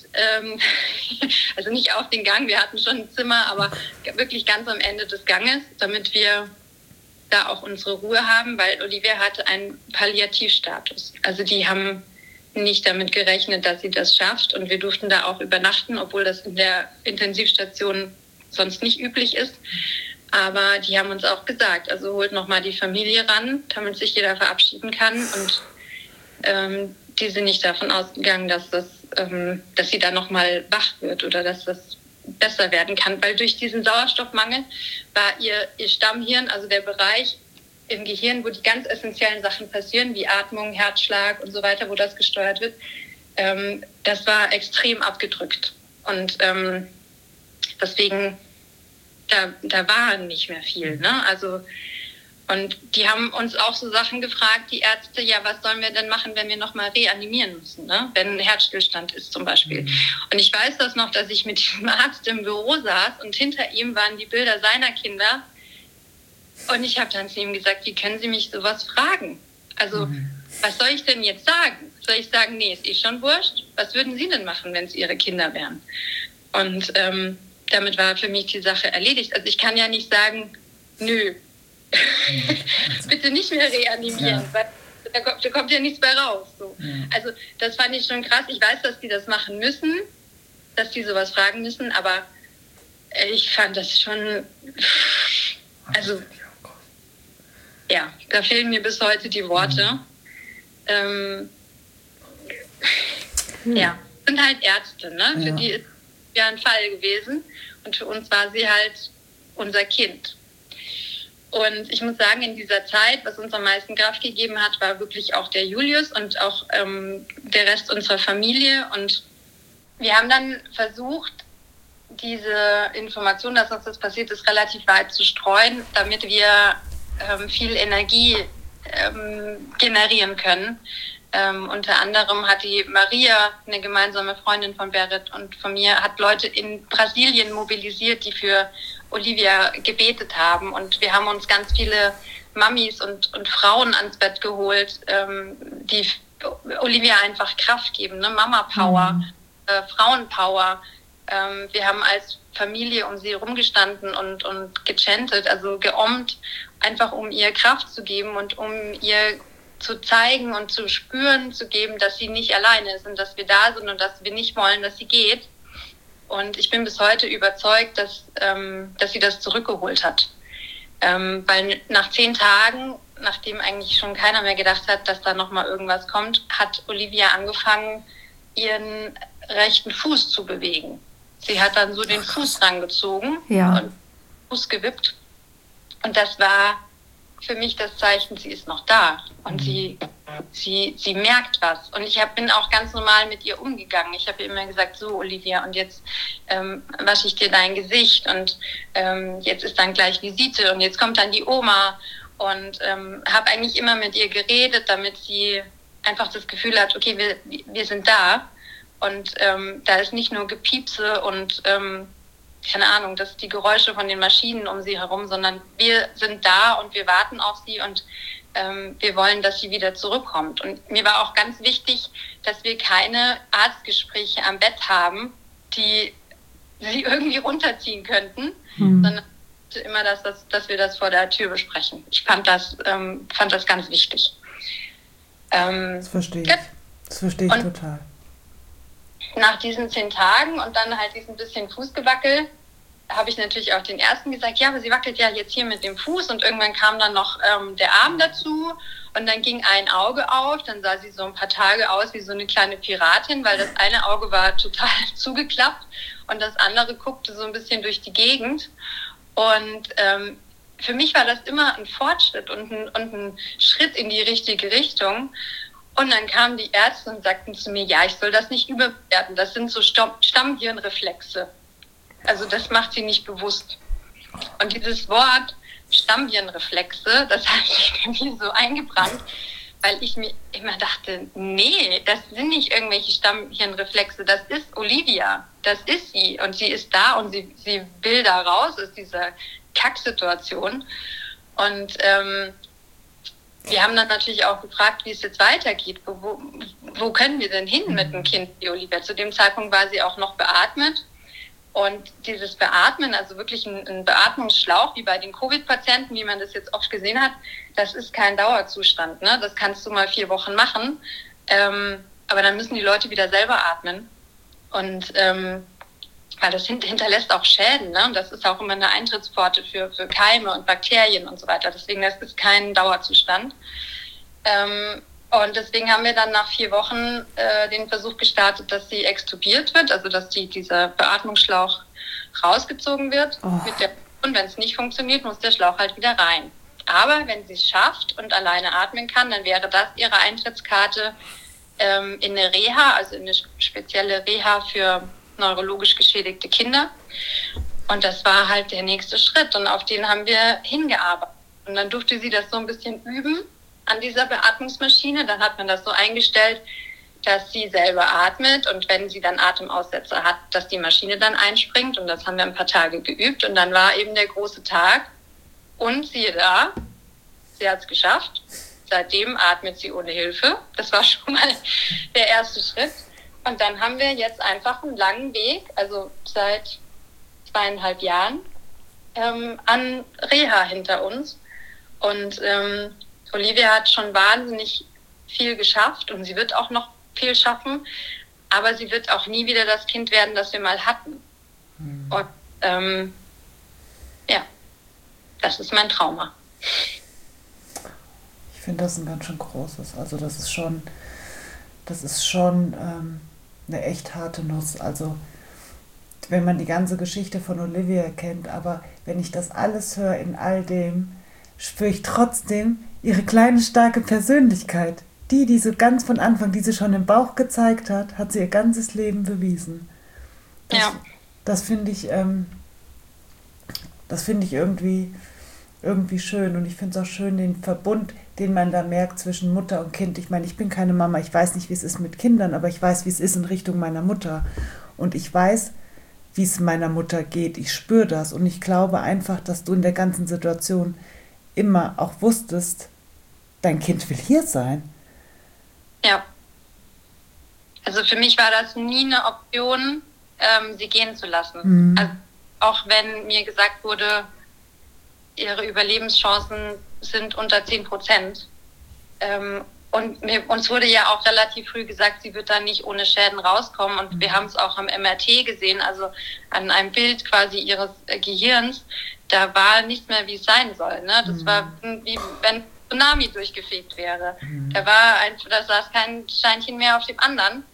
Also nicht auf den Gang, wir hatten schon ein Zimmer, aber wirklich ganz am Ende des Ganges, damit wir da auch unsere Ruhe haben, weil Olivia hatte einen Palliativstatus. Also die haben nicht damit gerechnet, dass sie das schafft. Und wir durften da auch übernachten, obwohl das in der Intensivstation sonst nicht üblich ist. Aber die haben uns auch gesagt, also holt nochmal die Familie ran, damit sich jeder verabschieden kann. Und die sind nicht davon ausgegangen, dass sie da nochmal wach wird oder dass das besser werden kann. Weil durch diesen Sauerstoffmangel war ihr Stammhirn, also der Bereich im Gehirn, wo die ganz essentiellen Sachen passieren, wie Atmung, Herzschlag und so weiter, wo das gesteuert wird, das war extrem abgedrückt. Und deswegen, da war nicht mehr viel. Ne? Also, und die haben uns auch so Sachen gefragt, die Ärzte, ja, was sollen wir denn machen, wenn wir nochmal reanimieren müssen, ne? Wenn ein Herzstillstand ist zum Beispiel. Und ich weiß das noch, dass ich mit diesem Arzt im Büro saß und hinter ihm waren die Bilder seiner Kinder. Und ich habe dann zu ihm gesagt, wie können Sie mich sowas fragen? Also, was soll ich denn jetzt sagen? Soll ich sagen, nee, ist schon wurscht? Was würden Sie denn machen, wenn es Ihre Kinder wären? Und damit war für mich die Sache erledigt. Also ich kann ja nicht sagen, nö, bitte nicht mehr reanimieren, weil da kommt ja nichts mehr raus. So. Ja. Also das fand ich schon krass. Ich weiß, dass die das machen müssen, dass die sowas fragen müssen, aber ich fand das schon, also ja, da fehlen mir bis heute die Worte. Ja, sind halt Ärzte, ne? Für die ist ja ein Fall gewesen und für uns war sie halt unser Kind. Und ich muss sagen, in dieser Zeit, was uns am meisten Kraft gegeben hat, war wirklich auch der Julius und auch der Rest unserer Familie. Und wir haben dann versucht, diese Information, dass uns das passiert ist, relativ weit zu streuen, damit wir viel Energie generieren können. Unter anderem hat die Maria, eine gemeinsame Freundin von Berit und von mir, hat Leute in Brasilien mobilisiert, die für Olivia gebetet haben. Und wir haben uns ganz viele Mamis und Frauen ans Bett geholt, die Olivia einfach Kraft geben, ne? Mama-Power, Frauen-Power. Wir haben als Familie um sie rumgestanden und gechantet, also geommt, einfach um ihr Kraft zu geben und um ihr zu zeigen und zu spüren zu geben, dass sie nicht alleine ist und dass wir da sind und dass wir nicht wollen, dass sie geht. Und ich bin bis heute überzeugt, dass sie das zurückgeholt hat. Weil nach 10 Tagen, nachdem eigentlich schon keiner mehr gedacht hat, dass da nochmal irgendwas kommt, hat Olivia angefangen, ihren rechten Fuß zu bewegen. Sie hat dann so den Fuß rangezogen und Fuß gewippt. Und das war für mich das Zeichen, sie ist noch da. Und sie merkt was. Und ich bin auch ganz normal mit ihr umgegangen. Ich habe ihr immer gesagt, so Olivia, und jetzt wasche ich dir dein Gesicht und jetzt ist dann gleich Visite und jetzt kommt dann die Oma. Und habe eigentlich immer mit ihr geredet, damit sie einfach das Gefühl hat, okay, wir sind da. Und da ist nicht nur Gepiepse und keine Ahnung, das die Geräusche von den Maschinen um sie herum, sondern wir sind da und wir warten auf sie und wir wollen, dass sie wieder zurückkommt. Und mir war auch ganz wichtig, dass wir keine Arztgespräche am Bett haben, die sie irgendwie runterziehen könnten, sondern immer, dass wir das vor der Tür besprechen. Ich fand das ganz wichtig. Das verstehe ich. Das verstehe ich total. Nach diesen 10 Tagen und dann halt diesen bisschen Fußgewackel, habe ich natürlich auch den Ersten gesagt, ja, aber sie wackelt ja jetzt hier mit dem Fuß und irgendwann kam dann noch der Arm dazu und dann ging ein Auge auf, dann sah sie so ein paar Tage aus wie so eine kleine Piratin, weil das eine Auge war total zugeklappt und das andere guckte so ein bisschen durch die Gegend und für mich war das immer ein Fortschritt und ein Schritt in die richtige Richtung. Und dann kamen die Ärzte und sagten zu mir, ja, ich soll das nicht überbewerten, das sind so Stammhirnreflexe. Also das macht sie nicht bewusst. Und dieses Wort Stammhirnreflexe, das hat sich bei mir so eingebrannt, weil ich mir immer dachte, nee, das sind nicht irgendwelche Stammhirnreflexe, das ist Olivia, das ist sie. Und sie ist da und sie will da raus aus dieser Kacksituation. Und wir haben dann natürlich auch gefragt, wie es jetzt weitergeht. Wo können wir denn hin mit dem Kind, die Olivia? Zu dem Zeitpunkt war sie auch noch beatmet. Und dieses Beatmen, also wirklich ein Beatmungsschlauch, wie bei den Covid-Patienten, wie man das jetzt oft gesehen hat, das ist kein Dauerzustand. Ne? Das kannst du mal 4 Wochen machen. Aber dann müssen die Leute wieder selber atmen. Und weil das hinterlässt auch Schäden, ne? Und das ist auch immer eine Eintrittspforte für Keime und Bakterien und so weiter. Deswegen, das ist kein Dauerzustand. Und deswegen haben wir dann nach 4 Wochen den Versuch gestartet, dass sie extubiert wird, also dass dieser Beatmungsschlauch rausgezogen wird. Und wenn es nicht funktioniert, muss der Schlauch halt wieder rein. Aber wenn sie es schafft und alleine atmen kann, dann wäre das ihre Eintrittskarte in eine Reha, also in eine spezielle Reha für neurologisch geschädigte Kinder. Und das war halt der nächste Schritt und auf den haben wir hingearbeitet. Und dann durfte sie das so ein bisschen üben an dieser Beatmungsmaschine. Dann hat man das so eingestellt, dass sie selber atmet und wenn sie dann Atemaussetzer hat, dass die Maschine dann einspringt. Und das haben wir ein paar Tage geübt. Und dann war eben der große Tag. Und siehe da, sie hat es geschafft. Seitdem atmet sie ohne Hilfe. Das war schon mal der erste Schritt. Und dann haben wir jetzt einfach einen langen Weg, also seit 2,5 Jahren, an Reha hinter uns. Und Olivia hat schon wahnsinnig viel geschafft und sie wird auch noch viel schaffen, aber sie wird auch nie wieder das Kind werden, das wir mal hatten. Und ja, das ist mein Trauma. Ich finde das ein ganz schön großes. Also das ist schon eine echt harte Nuss. Also wenn man die ganze Geschichte von Olivia kennt, aber wenn ich das alles höre in all dem, spüre ich trotzdem ihre kleine, starke Persönlichkeit. Die so ganz von Anfang, die sie schon im Bauch gezeigt hat, hat sie ihr ganzes Leben bewiesen. Das finde ich, irgendwie schön. Und ich finde es auch schön, den Verbund, den man da merkt zwischen Mutter und Kind. Ich meine, ich bin keine Mama, ich weiß nicht, wie es ist mit Kindern, aber ich weiß, wie es ist in Richtung meiner Mutter. Und ich weiß, wie es meiner Mutter geht. Ich spüre das. Und ich glaube einfach, dass du in der ganzen Situation immer auch wusstest, dein Kind will hier sein. Ja. Also für mich war das nie eine Option, sie gehen zu lassen. Also auch wenn mir gesagt wurde, ihre Überlebenschancen sind unter 10%. Und uns wurde ja auch relativ früh gesagt, sie wird da nicht ohne Schäden rauskommen. Und wir haben es auch am MRT gesehen, also an einem Bild quasi ihres Gehirns. Da war nichts mehr, wie es sein soll. Ne? Das war wie wenn Tsunami durchgefegt wäre. Da saß kein Steinchen mehr auf dem anderen.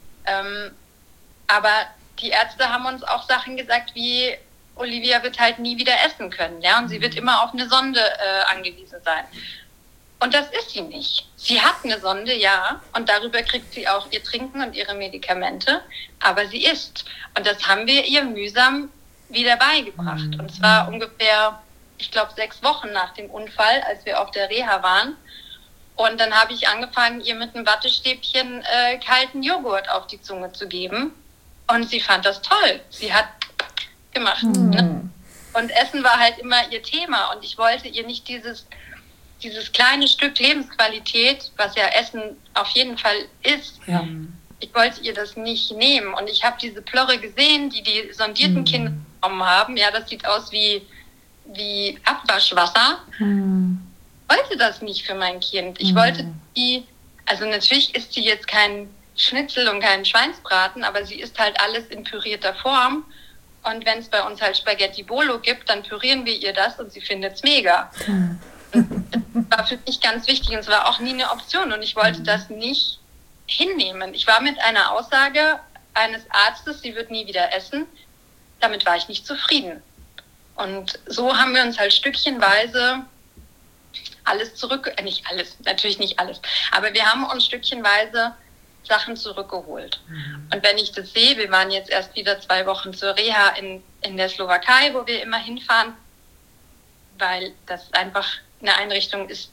Aber die Ärzte haben uns auch Sachen gesagt, wie Olivia wird halt nie wieder essen können, ja, und sie wird immer auf eine Sonde angewiesen sein. Und das ist sie nicht. Sie hat eine Sonde, ja, und darüber kriegt sie auch ihr Trinken und ihre Medikamente, aber sie isst. Und das haben wir ihr mühsam wieder beigebracht. Und zwar ungefähr, ich glaube, 6 Wochen nach dem Unfall, als wir auf der Reha waren. Und dann habe ich angefangen, ihr mit einem Wattestäbchen kalten Joghurt auf die Zunge zu geben. Und sie fand das toll. Sie hat gemacht. Ne? Und Essen war halt immer ihr Thema. Und ich wollte ihr nicht dieses kleine Stück Lebensqualität, was ja Essen auf jeden Fall ist, ich wollte ihr das nicht nehmen. Und ich habe diese Plörre gesehen, die sondierten Kinder bekommen haben. Ja, das sieht aus wie Abwaschwasser. Ich wollte das nicht für mein Kind. Ich wollte also natürlich isst sie jetzt kein Schnitzel und keinen Schweinsbraten, aber sie isst halt alles in pürierter Form. Und wenn es bei uns halt Spaghetti Bolo gibt, dann pürieren wir ihr das und sie findet es mega. Das war für mich ganz wichtig und es war auch nie eine Option und ich wollte das nicht hinnehmen. Ich war mit einer Aussage eines Arztes, sie wird nie wieder essen, damit war ich nicht zufrieden. Und so haben wir uns halt stückchenweise alles nicht alles, natürlich nicht alles, aber wir haben uns stückchenweise Sachen zurückgeholt. Und wenn ich das sehe, wir waren jetzt erst wieder 2 Wochen zur Reha in der Slowakei, wo wir immer hinfahren, weil das einfach eine Einrichtung ist,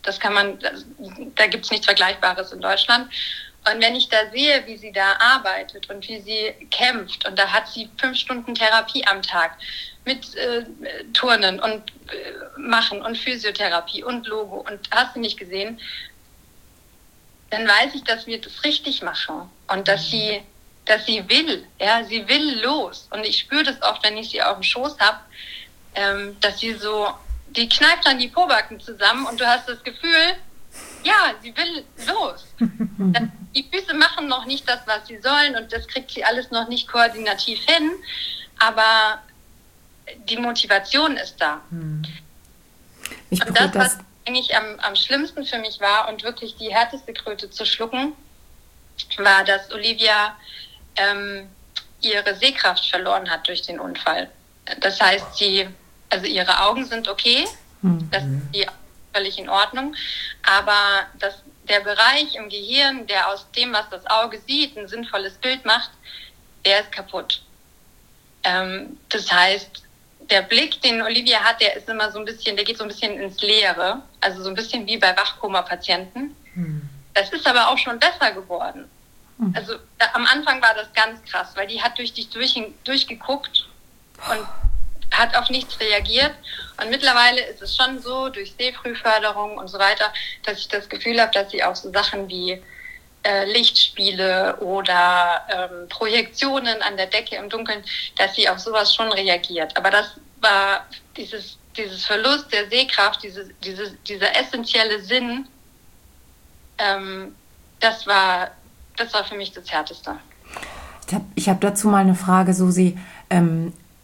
da gibt es nichts Vergleichbares in Deutschland. Und wenn ich da sehe, wie sie da arbeitet und wie sie kämpft, und da hat sie 5 Stunden Therapie am Tag mit Turnen und Machen und Physiotherapie und Logo und hast du nicht gesehen, dann weiß ich, dass wir das richtig machen und dass sie will, ja, sie will los. Und ich spüre das oft, wenn ich sie auf dem Schoß habe, dass sie so, die kneift dann die Pobacken zusammen und du hast das Gefühl, ja, sie will los. Die Füße machen noch nicht das, was sie sollen und das kriegt sie alles noch nicht koordinativ hin, aber die Motivation ist da. Und das, was eigentlich am schlimmsten für mich war und wirklich die härteste Kröte zu schlucken, war, dass Olivia ihre Sehkraft verloren hat durch den Unfall. Das heißt, ihre Augen sind okay, das ist völlig in Ordnung, aber der Bereich im Gehirn, der aus dem, was das Auge sieht, ein sinnvolles Bild macht, der ist kaputt. Das heißt, der Blick, den Olivia hat, der geht so ein bisschen ins Leere, also so ein bisschen wie bei Wachkoma-Patienten. Das ist aber auch schon besser geworden. Also am Anfang war das ganz krass, weil die hat durch dich durchgeguckt und hat auf nichts reagiert. Und mittlerweile ist es schon so, durch Sehfrühförderung und so weiter, dass ich das Gefühl habe, dass sie auf so Sachen wie Lichtspiele oder Projektionen an der Decke im Dunkeln, dass sie auf sowas schon reagiert. Aber das war dieses Verlust der Sehkraft, dieser essentielle Sinn, das war für mich das Härteste. Ich hab dazu mal eine Frage, Susi.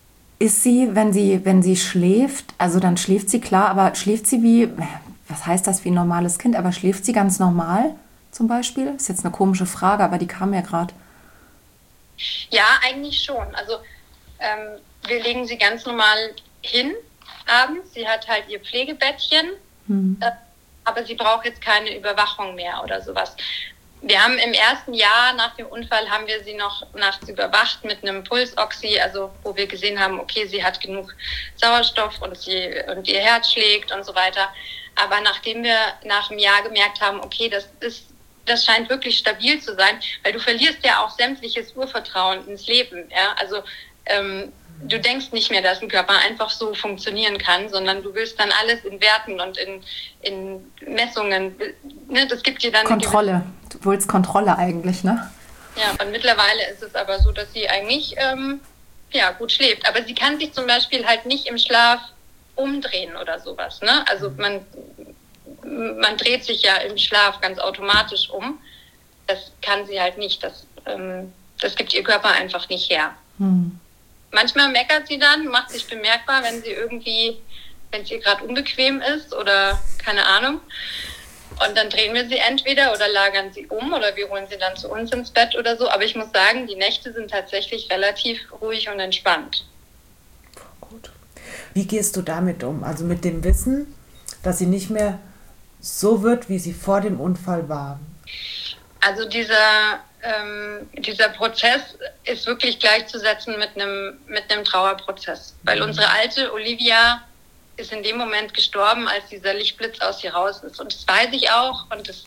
ist sie, wenn sie schläft, also dann schläft sie klar, aber schläft sie was heißt das wie ein normales Kind, aber schläft sie ganz normal zum Beispiel? Ist jetzt eine komische Frage, aber die kam mir gerade. Ja, eigentlich schon. Also wir legen sie ganz normal hin abends. Sie hat halt ihr Pflegebettchen, aber sie braucht jetzt keine Überwachung mehr oder sowas. Wir haben im ersten Jahr nach dem Unfall haben wir sie noch nachts überwacht mit einem Pulsoxy, also wo wir gesehen haben, okay, sie hat genug Sauerstoff und ihr Herz schlägt und so weiter. Aber nachdem wir nach einem Jahr gemerkt haben, okay, das scheint wirklich stabil zu sein, weil du verlierst ja auch sämtliches Urvertrauen ins Leben. Ja? Also du denkst nicht mehr, dass ein Körper einfach so funktionieren kann, sondern du willst dann alles in Werten und in Messungen. Ne? Das gibt dir dann Kontrolle. Du willst Kontrolle eigentlich, ne? Ja, und mittlerweile ist es aber so, dass sie eigentlich gut schläft. Aber sie kann sich zum Beispiel halt nicht im Schlaf umdrehen oder sowas. Ne? Also man dreht sich ja im Schlaf ganz automatisch um. Das kann sie halt nicht. Das gibt ihr Körper einfach nicht her. Manchmal meckert sie dann, macht sich bemerkbar, wenn es ihr gerade unbequem ist oder keine Ahnung. Und dann drehen wir sie entweder oder lagern sie um oder wir holen sie dann zu uns ins Bett oder so. Aber ich muss sagen, die Nächte sind tatsächlich relativ ruhig und entspannt. Gut. Wie gehst du damit um? Also mit dem Wissen, dass sie nicht mehr so wird, wie sie vor dem Unfall war? Also dieser Prozess ist wirklich gleichzusetzen mit einem Trauerprozess. Weil unsere alte Olivia ist in dem Moment gestorben, als dieser Lichtblitz aus ihr raus ist. Und das weiß ich auch und das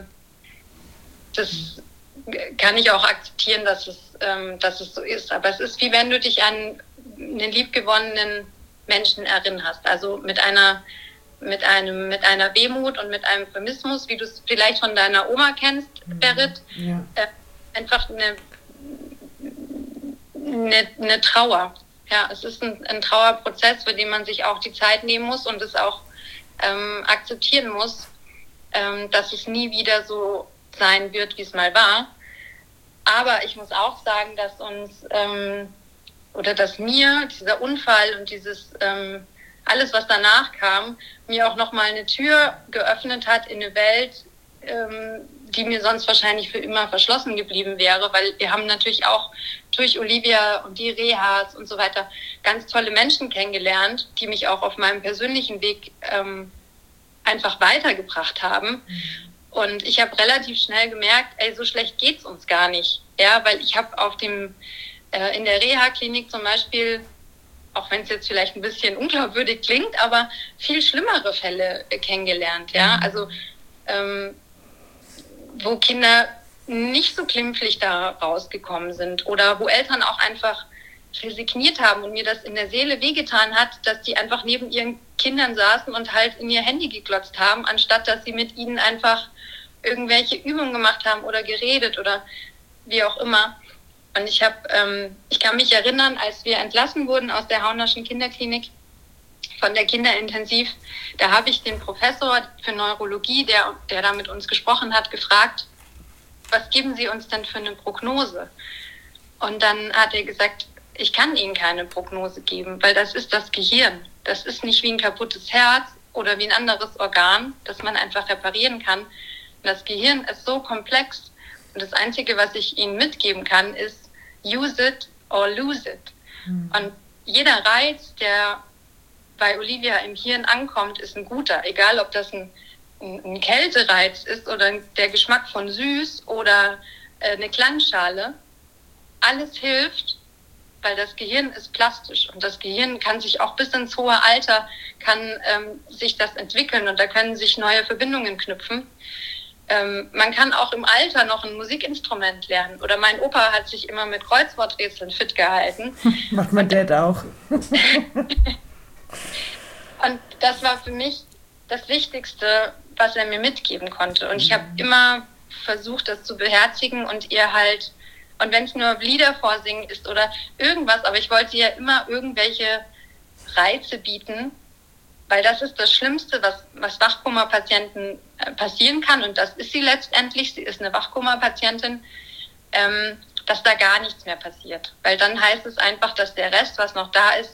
kann ich auch akzeptieren, dass es so ist. Aber es ist wie wenn du dich an einen liebgewonnenen Menschen erinnerst. Also mit einer Wehmut und mit einem Vermissmus, wie du es vielleicht von deiner Oma kennst, Berit. Ja. Einfach eine Trauer. Ja, es ist ein Trauerprozess, für den man sich auch die Zeit nehmen muss und es auch akzeptieren muss, dass es nie wieder so sein wird, wie es mal war. Aber ich muss auch sagen, dass dass mir dieser Unfall und dieses alles, was danach kam, mir auch nochmal eine Tür geöffnet hat in eine Welt, die mir sonst wahrscheinlich für immer verschlossen geblieben wäre, weil wir haben natürlich auch durch Olivia und die Rehas und so weiter ganz tolle Menschen kennengelernt, die mich auch auf meinem persönlichen Weg einfach weitergebracht haben. Und ich habe relativ schnell gemerkt, so schlecht geht's uns gar nicht. Ja, weil ich habe in der Reha-Klinik zum Beispiel, auch wenn es jetzt vielleicht ein bisschen unglaubwürdig klingt, aber viel schlimmere Fälle kennengelernt. Ja, also wo Kinder nicht so glimpflich da rausgekommen sind oder wo Eltern auch einfach resigniert haben und mir das in der Seele wehgetan hat, dass die einfach neben ihren Kindern saßen und halt in ihr Handy geglotzt haben, anstatt dass sie mit ihnen einfach irgendwelche Übungen gemacht haben oder geredet oder wie auch immer. Und ich kann mich erinnern, als wir entlassen wurden aus der Haunerschen Kinderklinik von der Kinderintensiv, da habe ich den Professor für Neurologie, der da mit uns gesprochen hat, gefragt, was geben Sie uns denn für eine Prognose? Und dann hat er gesagt, ich kann Ihnen keine Prognose geben, weil das ist das Gehirn. Das ist nicht wie ein kaputtes Herz oder wie ein anderes Organ, das man einfach reparieren kann. Das Gehirn ist so komplex und das Einzige, was ich Ihnen mitgeben kann, ist use it or lose it. Und jeder Reiz, der bei Olivia im Hirn ankommt, ist ein guter. Egal, ob das ein Kältereiz ist oder der Geschmack von süß oder eine Klangschale. Alles hilft, weil das Gehirn ist plastisch und das Gehirn kann sich auch bis ins hohe Alter sich das entwickeln und da können sich neue Verbindungen knüpfen. Man kann auch im Alter noch ein Musikinstrument lernen. Oder mein Opa hat sich immer mit Kreuzworträtseln fit gehalten. Macht mein Dad auch. Und das war für mich das Wichtigste, was er mir mitgeben konnte. Und ich habe immer versucht, das zu beherzigen und ihr halt, und wenn es nur Lieder vorsingen ist oder irgendwas, aber ich wollte ihr immer irgendwelche Reize bieten, weil das ist das Schlimmste, was Wachkoma-Patienten passieren kann. Und das ist sie letztendlich. Sie ist eine Wachkoma-Patientin, dass da gar nichts mehr passiert. Weil dann heißt es einfach, dass der Rest, was noch da ist,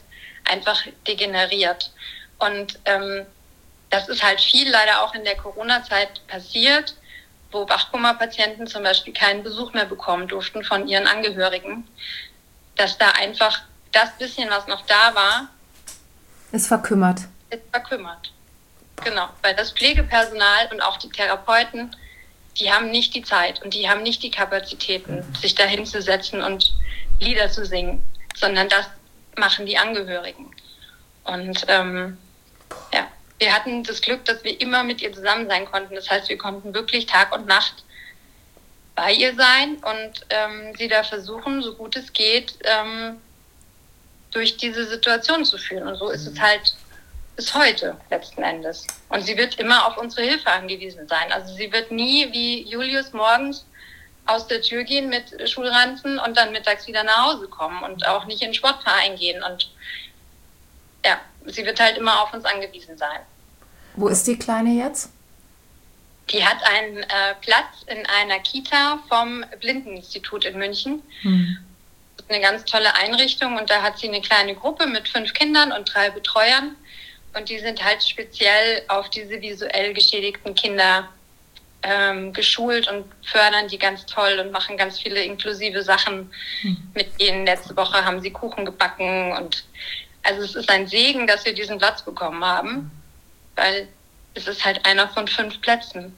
einfach degeneriert. Und das ist halt viel leider auch in der Corona-Zeit passiert, wo Wachkoma-Patienten zum Beispiel keinen Besuch mehr bekommen durften von ihren Angehörigen, dass da einfach das bisschen, was noch da war, ist verkümmert. Genau, weil das Pflegepersonal und auch die Therapeuten, die haben nicht die Zeit und die haben nicht die Kapazitäten, sich da hinzusetzen und Lieder zu singen, sondern das machen die Angehörigen. Und wir hatten das Glück, dass wir immer mit ihr zusammen sein konnten. Das heißt, wir konnten wirklich Tag und Nacht bei ihr sein und sie da versuchen, so gut es geht, durch diese Situation zu führen. Und so ist es halt bis heute letzten Endes. Und sie wird immer auf unsere Hilfe angewiesen sein. Also sie wird nie wie Julius morgens aus der Tür gehen mit Schulranzen und dann mittags wieder nach Hause kommen und auch nicht in den Sportverein gehen. Und ja, sie wird halt immer auf uns angewiesen sein. Wo ist die Kleine jetzt? Die hat einen Platz in einer Kita vom Blindeninstitut in München. Das ist eine ganz tolle Einrichtung und da hat sie eine kleine Gruppe mit 5 Kindern und 3 Betreuern. Und die sind halt speziell auf diese visuell geschädigten Kinder geschult und fördern die ganz toll und machen ganz viele inklusive Sachen mit denen. Letzte Woche haben sie Kuchen gebacken und also es ist ein Segen, dass wir diesen Platz bekommen haben, weil es ist halt einer von 5 Plätzen.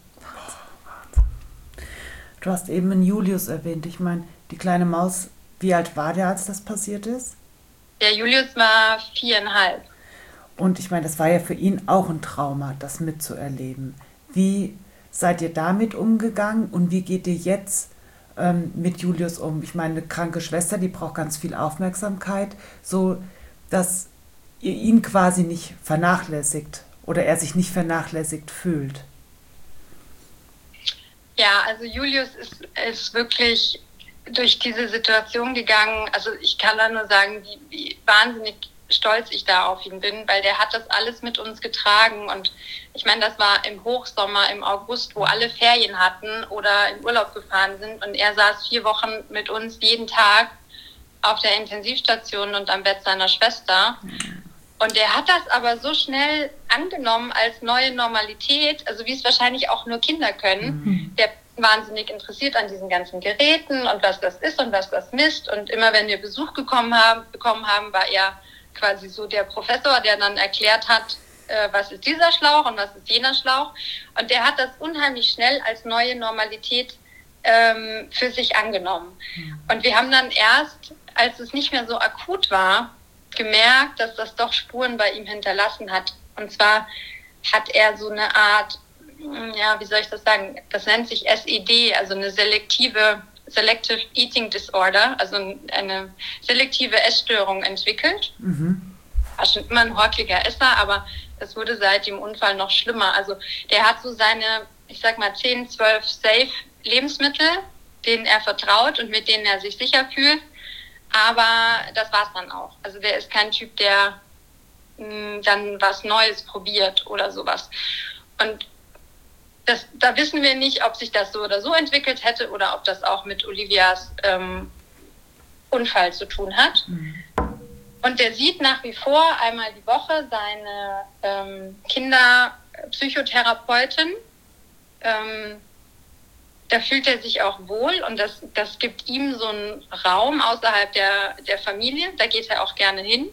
Du hast eben einen Julius erwähnt. Ich meine, die kleine Maus, wie alt war der, als das passiert ist? Der Julius war 4,5. Und ich meine, das war ja für ihn auch ein Trauma, das mitzuerleben. Wie seid ihr damit umgegangen und wie geht ihr jetzt mit Julius um? Ich meine, eine kranke Schwester, die braucht ganz viel Aufmerksamkeit, so dass ihr ihn quasi nicht vernachlässigt oder er sich nicht vernachlässigt fühlt. Ja, also Julius ist wirklich durch diese Situation gegangen. Also ich kann da nur sagen, wie wahnsinnig stolz ich da auf ihn bin, weil der hat das alles mit uns getragen. Und ich meine, das war im Hochsommer, im August, wo alle Ferien hatten oder in Urlaub gefahren sind. Und er saß 4 Wochen mit uns jeden Tag auf der Intensivstation und am Bett seiner Schwester. Und der hat das aber so schnell angenommen als neue Normalität, also wie es wahrscheinlich auch nur Kinder können. Der war wahnsinnig interessiert an diesen ganzen Geräten und was das ist und was das misst. Und immer wenn wir Besuch bekommen haben, war er quasi so der Professor, der dann erklärt hat, was ist dieser Schlauch und was ist jener Schlauch. Und der hat das unheimlich schnell als neue Normalität für sich angenommen. Und wir haben dann erst, als es nicht mehr so akut war, gemerkt, dass das doch Spuren bei ihm hinterlassen hat. Und zwar hat er so eine Art, ja, wie soll ich das sagen, das nennt sich SED, also eine Selective Eating Disorder, also eine selektive Essstörung entwickelt. War schon immer ein horkliger Esser, aber das wurde seit dem Unfall noch schlimmer. Also der hat so seine, ich sag mal, 10, 12 Safe-Lebensmittel, denen er vertraut und mit denen er sich sicher fühlt. Aber das war's dann auch. Also der ist kein Typ, der dann was Neues probiert oder sowas. Und da wissen wir nicht, ob sich das so oder so entwickelt hätte oder ob das auch mit Olivias Unfall zu tun hat. Und der sieht nach wie vor einmal die Woche seine Kinderpsychotherapeutin. Da fühlt er sich auch wohl und das gibt ihm so einen Raum außerhalb der Familie. Da geht er auch gerne hin.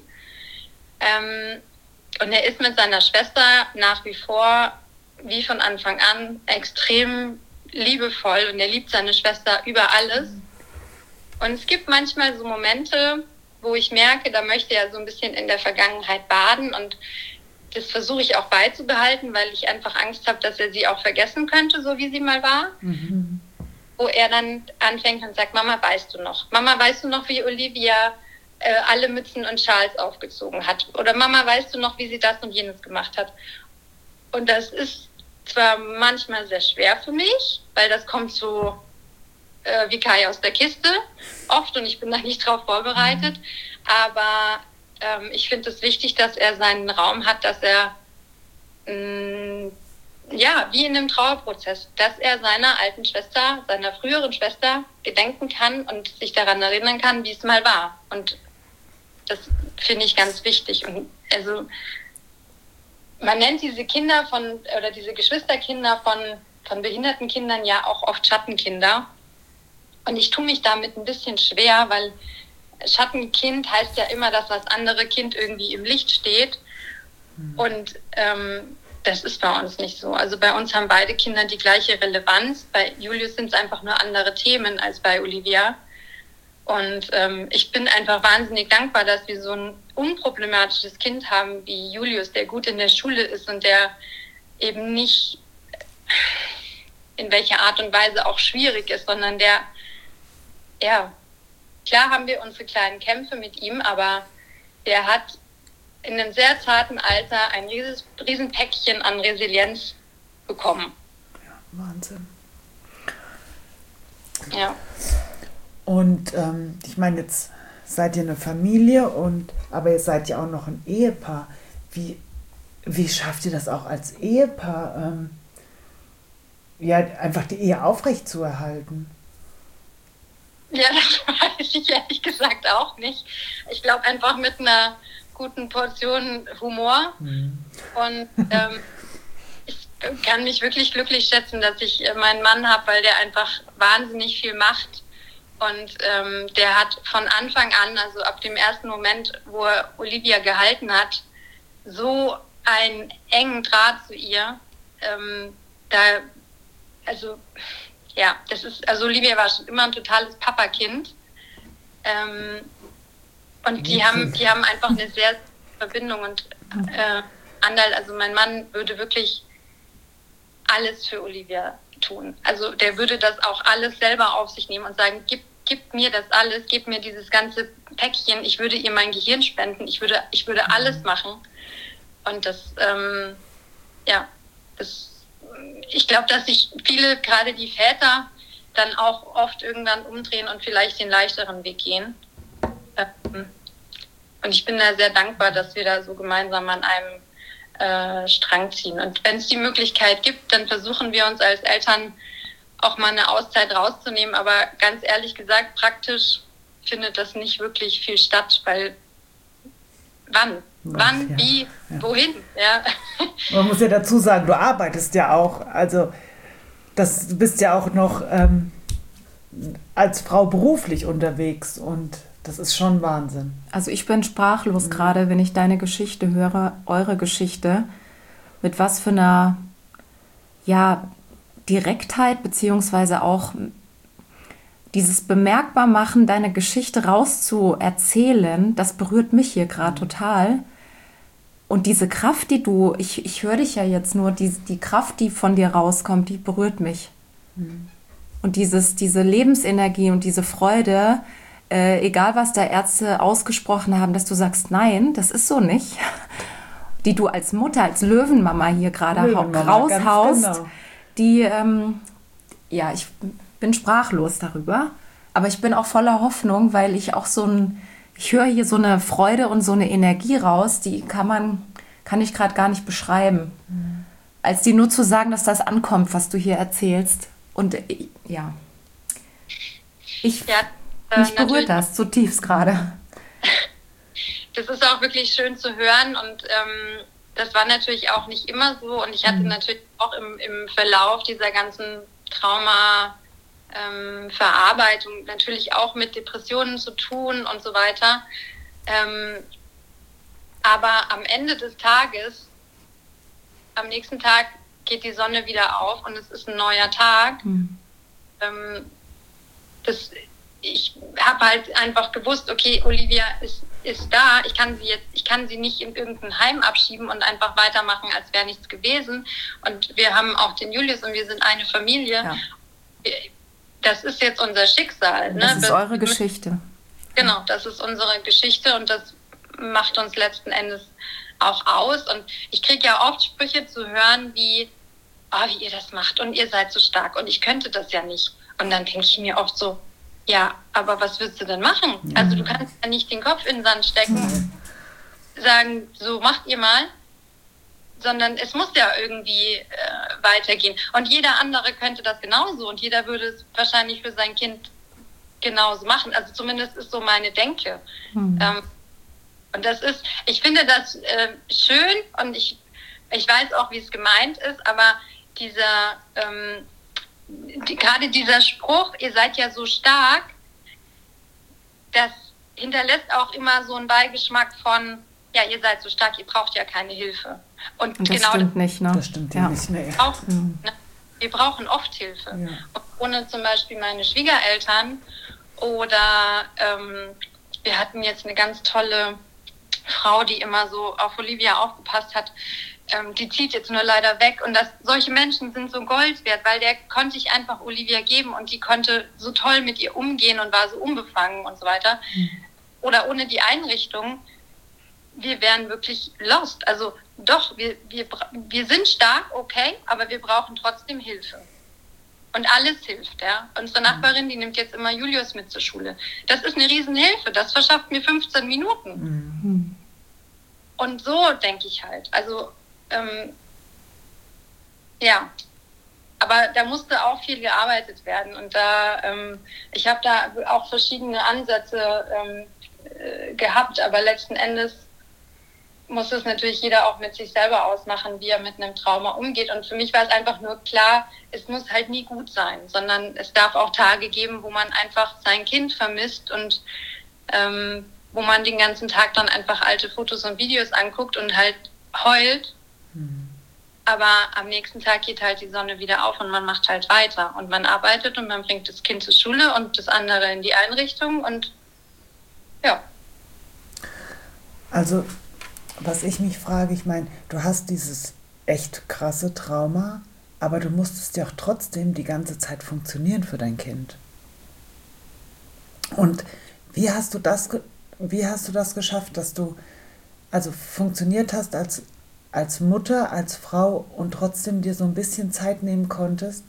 Und er ist mit seiner Schwester nach wie vor, wie von Anfang an, extrem liebevoll und er liebt seine Schwester über alles. Und es gibt manchmal so Momente, wo ich merke, da möchte er so ein bisschen in der Vergangenheit baden und das versuche ich auch beizubehalten, weil ich einfach Angst habe, dass er sie auch vergessen könnte, so wie sie mal war. Wo er dann anfängt und sagt, Mama, weißt du noch? Mama, weißt du noch, wie Olivia alle Mützen und Schals aufgezogen hat? Oder Mama, weißt du noch, wie sie das und jenes gemacht hat? Und das ist zwar manchmal sehr schwer für mich, weil das kommt so wie Kai aus der Kiste oft und ich bin da nicht drauf vorbereitet, aber ich finde es wichtig, dass er seinen Raum hat, dass er wie in einem Trauerprozess, dass er seiner alten Schwester, seiner früheren Schwester gedenken kann und sich daran erinnern kann, wie es mal war. Und Das finde ich ganz wichtig. Und also man nennt diese Kinder oder diese Geschwisterkinder von behinderten Kindern ja auch oft Schattenkinder. Und ich tue mich damit ein bisschen schwer, weil Schattenkind heißt ja immer, dass das andere Kind irgendwie im Licht steht. Und das ist bei uns nicht so. Also bei uns haben beide Kinder die gleiche Relevanz. Bei Julius sind es einfach nur andere Themen als bei Olivia. Und ich bin einfach wahnsinnig dankbar, dass wir so ein unproblematisches Kind haben wie Julius, der gut in der Schule ist und der eben nicht in welcher Art und Weise auch schwierig ist, sondern der, ja, klar haben wir unsere kleinen Kämpfe mit ihm, aber der hat in einem sehr zarten Alter ein riesen Päckchen an Resilienz bekommen. Ja, Wahnsinn. Ja. Und ich meine, jetzt seid ihr eine Familie, aber ihr seid ja auch noch ein Ehepaar. Wie schafft ihr das auch als Ehepaar, einfach die Ehe aufrechtzuerhalten? Ja, das weiß ich ehrlich gesagt auch nicht. Ich glaube einfach mit einer guten Portion Humor. Und ich kann mich wirklich glücklich schätzen, dass ich meinen Mann habe, weil der einfach wahnsinnig viel macht. Und der hat von Anfang an, also ab dem ersten Moment, wo er Olivia gehalten hat, so einen engen Draht zu ihr. Olivia war schon immer ein totales Papakind. Und die haben einfach eine sehr Verbindung. Und Andal, also mein Mann, würde wirklich alles für Olivia tun. Also der würde das auch alles selber auf sich nehmen und sagen, gib mir das alles, gib mir dieses ganze Päckchen, ich würde ihr mein Gehirn spenden, ich würde alles machen. Und ich glaube, dass sich viele, gerade die Väter, dann auch oft irgendwann umdrehen und vielleicht den leichteren Weg gehen. Und ich bin da sehr dankbar, dass wir da so gemeinsam an einem Strang ziehen. Und wenn es die Möglichkeit gibt, dann versuchen wir uns als Eltern auch mal eine Auszeit rauszunehmen. Aber ganz ehrlich gesagt, praktisch findet das nicht wirklich viel statt, weil wann, ja, wie, ja. Wohin? Ja. Man muss ja dazu sagen, du arbeitest ja auch, also du bist ja auch noch als Frau beruflich unterwegs und das ist schon Wahnsinn. Also ich bin sprachlos gerade, wenn ich deine Geschichte höre, eure Geschichte, mit was für einer Direktheit beziehungsweise auch dieses Bemerkbarmachen, deine Geschichte rauszuerzählen, das berührt mich hier gerade total. Und diese Kraft, die ich höre dich ja jetzt nur, die Kraft, die von dir rauskommt, die berührt mich. Und diese Lebensenergie und diese Freude, egal was da Ärzte ausgesprochen haben, dass du sagst, nein, das ist so nicht, die du als Mutter, als Löwenmama hier gerade raushaust, genau. Ich bin sprachlos darüber, aber ich bin auch voller Hoffnung, weil ich auch ich höre hier so eine Freude und so eine Energie raus, die kann ich gerade gar nicht beschreiben. Als die nur zu sagen, dass das ankommt, was du hier erzählst. Und mich berührt das zutiefst gerade. Das ist auch wirklich schön zu hören und das war natürlich auch nicht immer so. Und ich hatte natürlich auch im Verlauf dieser ganzen Verarbeitung natürlich auch mit Depressionen zu tun und so weiter. Aber am Ende des Tages, am nächsten Tag geht die Sonne wieder auf und es ist ein neuer Tag. Ich habe halt einfach gewusst, okay, Olivia ist da, ich kann sie nicht in irgendein Heim abschieben und einfach weitermachen, als wäre nichts gewesen. Und wir haben auch den Julius und wir sind eine Familie. Ja. Das ist jetzt unser Schicksal. Das ist eure Geschichte. Genau, das ist unsere Geschichte und das macht uns letzten Endes auch aus. Und ich kriege ja oft Sprüche zu hören wie ihr das macht und ihr seid so stark und ich könnte das ja nicht. Und dann denke ich mir oft so, ja, aber was willst du denn machen? Ja. Also du kannst ja nicht den Kopf in den Sand stecken, sagen, so macht ihr mal, sondern es muss ja irgendwie weitergehen. Und jeder andere könnte das genauso und jeder würde es wahrscheinlich für sein Kind genauso machen. Also zumindest ist so meine Denke. Und ich finde das schön und ich weiß auch, wie es gemeint ist, aber gerade dieser Spruch, ihr seid ja so stark, das hinterlässt auch immer so einen Beigeschmack von, ja, ihr seid so stark, ihr braucht ja keine Hilfe. Und das genau stimmt nicht, ne? Das stimmt ja nicht mehr. Wir brauchen oft Hilfe. Ja. Und ohne zum Beispiel meine Schwiegereltern oder wir hatten jetzt eine ganz tolle Frau, die immer so auf Olivia aufgepasst hat, die zieht jetzt nur leider weg. Und solche Menschen sind so Gold wert, weil der konnte ich einfach Olivia geben und die konnte so toll mit ihr umgehen und war so unbefangen und so weiter. Oder ohne die Einrichtung, wir wären wirklich lost. Also doch, wir sind stark, okay, aber wir brauchen trotzdem Hilfe. Und alles hilft, ja. Unsere Nachbarin, die nimmt jetzt immer Julius mit zur Schule. Das ist eine Riesenhilfe, das verschafft mir 15 Minuten. Und so denke ich halt. Also, ja. Aber da musste auch viel gearbeitet werden. Und ich habe da auch verschiedene Ansätze gehabt, aber letzten Endes muss es natürlich jeder auch mit sich selber ausmachen, wie er mit einem Trauma umgeht. Und für mich war es einfach nur klar, es muss halt nie gut sein, sondern es darf auch Tage geben, wo man einfach sein Kind vermisst und wo man den ganzen Tag dann einfach alte Fotos und Videos anguckt und halt heult. Aber am nächsten Tag geht halt die Sonne wieder auf und man macht halt weiter. Und man arbeitet und man bringt das Kind zur Schule und das andere in die Einrichtung und ja. Also, was ich mich frage, ich meine, du hast dieses echt krasse Trauma, aber du musstest ja auch trotzdem die ganze Zeit funktionieren für dein Kind. Und wie hast du das geschafft, dass du also funktioniert hast als Mutter, als Frau und trotzdem dir so ein bisschen Zeit nehmen konntest,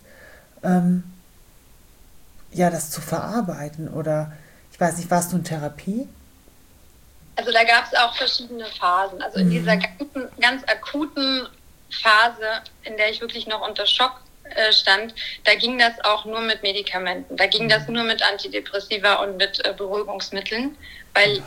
das zu verarbeiten? Oder, ich weiß nicht, warst du in Therapie? Also da gab es auch verschiedene Phasen. Also in dieser ganz akuten Phase, in der ich wirklich noch unter Schock stand, da ging das auch nur mit Medikamenten. Da ging das nur mit Antidepressiva und mit Beruhigungsmitteln, weil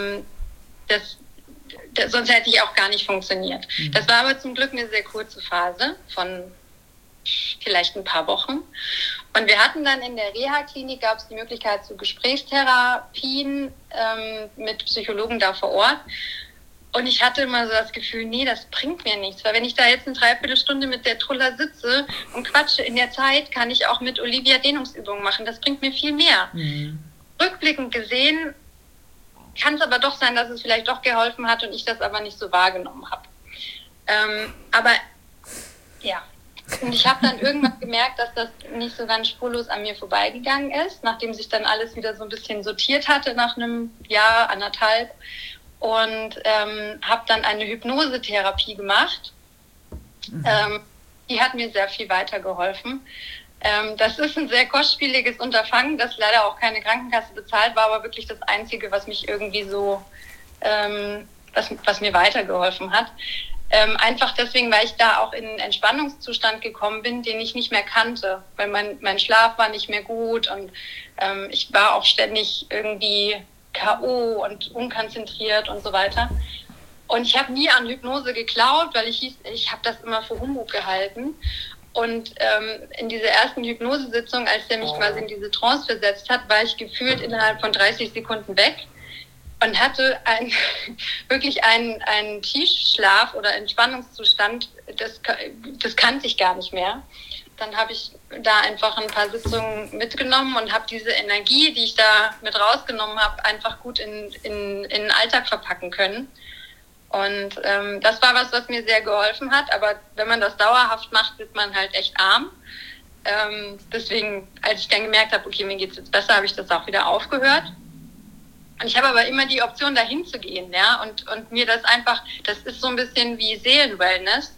sonst hätte ich auch gar nicht funktioniert. Das war aber zum Glück eine sehr kurze Phase von vielleicht ein paar Wochen. Und wir hatten dann in der Reha-Klinik, gab es die Möglichkeit zu Gesprächstherapien mit Psychologen da vor Ort. Und ich hatte immer so das Gefühl, nee, das bringt mir nichts. Weil wenn ich da jetzt eine Dreiviertelstunde mit der Trulla sitze und quatsche, in der Zeit kann ich auch mit Olivia Dehnungsübungen machen. Das bringt mir viel mehr. Rückblickend gesehen kann es aber doch sein, dass es vielleicht doch geholfen hat und ich das aber nicht so wahrgenommen habe. Aber ja. Und ich habe dann irgendwann gemerkt, dass das nicht so ganz spurlos an mir vorbeigegangen ist, nachdem sich dann alles wieder so ein bisschen sortiert hatte nach einem Jahr, anderthalb. Und habe dann eine Hypnosetherapie gemacht. Die hat mir sehr viel weitergeholfen. Das ist ein sehr kostspieliges Unterfangen, das leider auch keine Krankenkasse bezahlt, war aber wirklich das Einzige, was mich irgendwie so, was mir weitergeholfen hat. Einfach deswegen, weil ich da auch in einen Entspannungszustand gekommen bin, den ich nicht mehr kannte, weil mein Schlaf war nicht mehr gut und ich war auch ständig irgendwie K.O. und unkonzentriert und so weiter. Und ich habe nie an Hypnose geglaubt, weil ich habe das immer für Humbug gehalten. Und in dieser ersten Hypnosesitzung, als der mich quasi in diese Trance versetzt hat, war ich gefühlt innerhalb von 30 Sekunden weg und hatte wirklich einen Tiefschlaf oder Entspannungszustand, das kannte ich gar nicht mehr. Dann habe ich da einfach ein paar Sitzungen mitgenommen und habe diese Energie, die ich da mit rausgenommen habe, einfach gut in den Alltag verpacken können. Und das war was mir sehr geholfen hat. Aber wenn man das dauerhaft macht, wird man halt echt arm. Deswegen, als ich dann gemerkt habe, okay, mir geht's jetzt besser, habe ich das auch wieder aufgehört. Und ich habe aber immer die Option, dahin zu gehen, ja. Und mir das ist so ein bisschen wie Seelenwellness.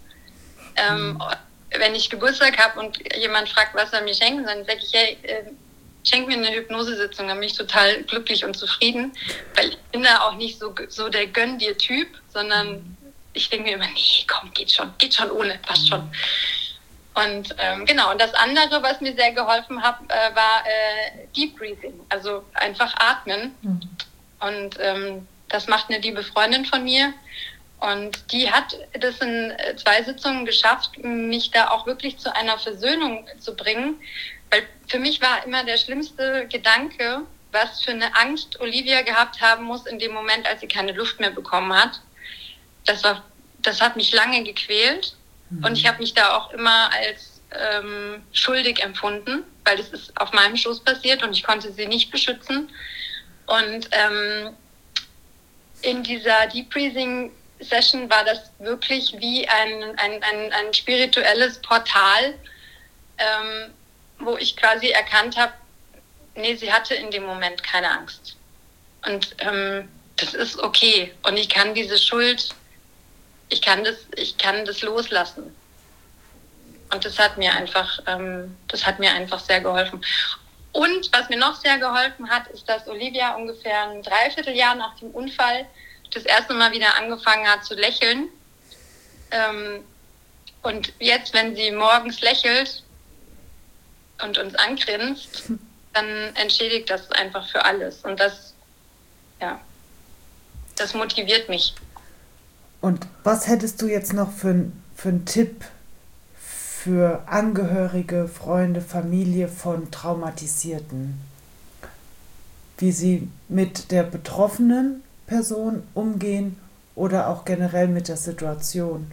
Wenn ich Geburtstag habe und jemand fragt, was er mir schenkt, dann sage ich, hey, schenk mir eine Hypnosesitzung, dann bin ich total glücklich und zufrieden, weil ich bin da auch nicht so der Gönn-dir-Typ, sondern ich denke mir immer, nee, komm, geht schon ohne, passt schon. Und genau, und das andere, was mir sehr geholfen hat, war Deep Breathing, also einfach atmen. Und Das macht eine liebe Freundin von mir. Und die hat das in 2 Sitzungen geschafft, mich da auch wirklich zu einer Versöhnung zu bringen. Weil für mich war immer der schlimmste Gedanke, was für eine Angst Olivia gehabt haben muss in dem Moment, als sie keine Luft mehr bekommen hat. Das hat mich lange gequält. Und ich habe mich da auch immer als schuldig empfunden, weil es ist auf meinem Schoß passiert und ich konnte sie nicht beschützen. Und in dieser Deep Breathing Session war das wirklich wie ein spirituelles Portal, wo ich quasi erkannt habe, nee, sie hatte in dem Moment keine Angst. Und das ist okay. Und ich kann diese Schuld, ich kann das loslassen. Und das hat mir einfach sehr geholfen. Und was mir noch sehr geholfen hat, ist, dass Olivia ungefähr ein Dreivierteljahr nach dem Unfall das erste Mal wieder angefangen hat zu lächeln. Und jetzt, wenn sie morgens lächelt und uns angrinst, dann entschädigt das einfach für alles. Und das motiviert mich. Und was hättest du jetzt noch für einen Tipp für Angehörige, Freunde, Familie von Traumatisierten? Wie sie mit der betroffenen Person umgehen oder auch generell mit der Situation?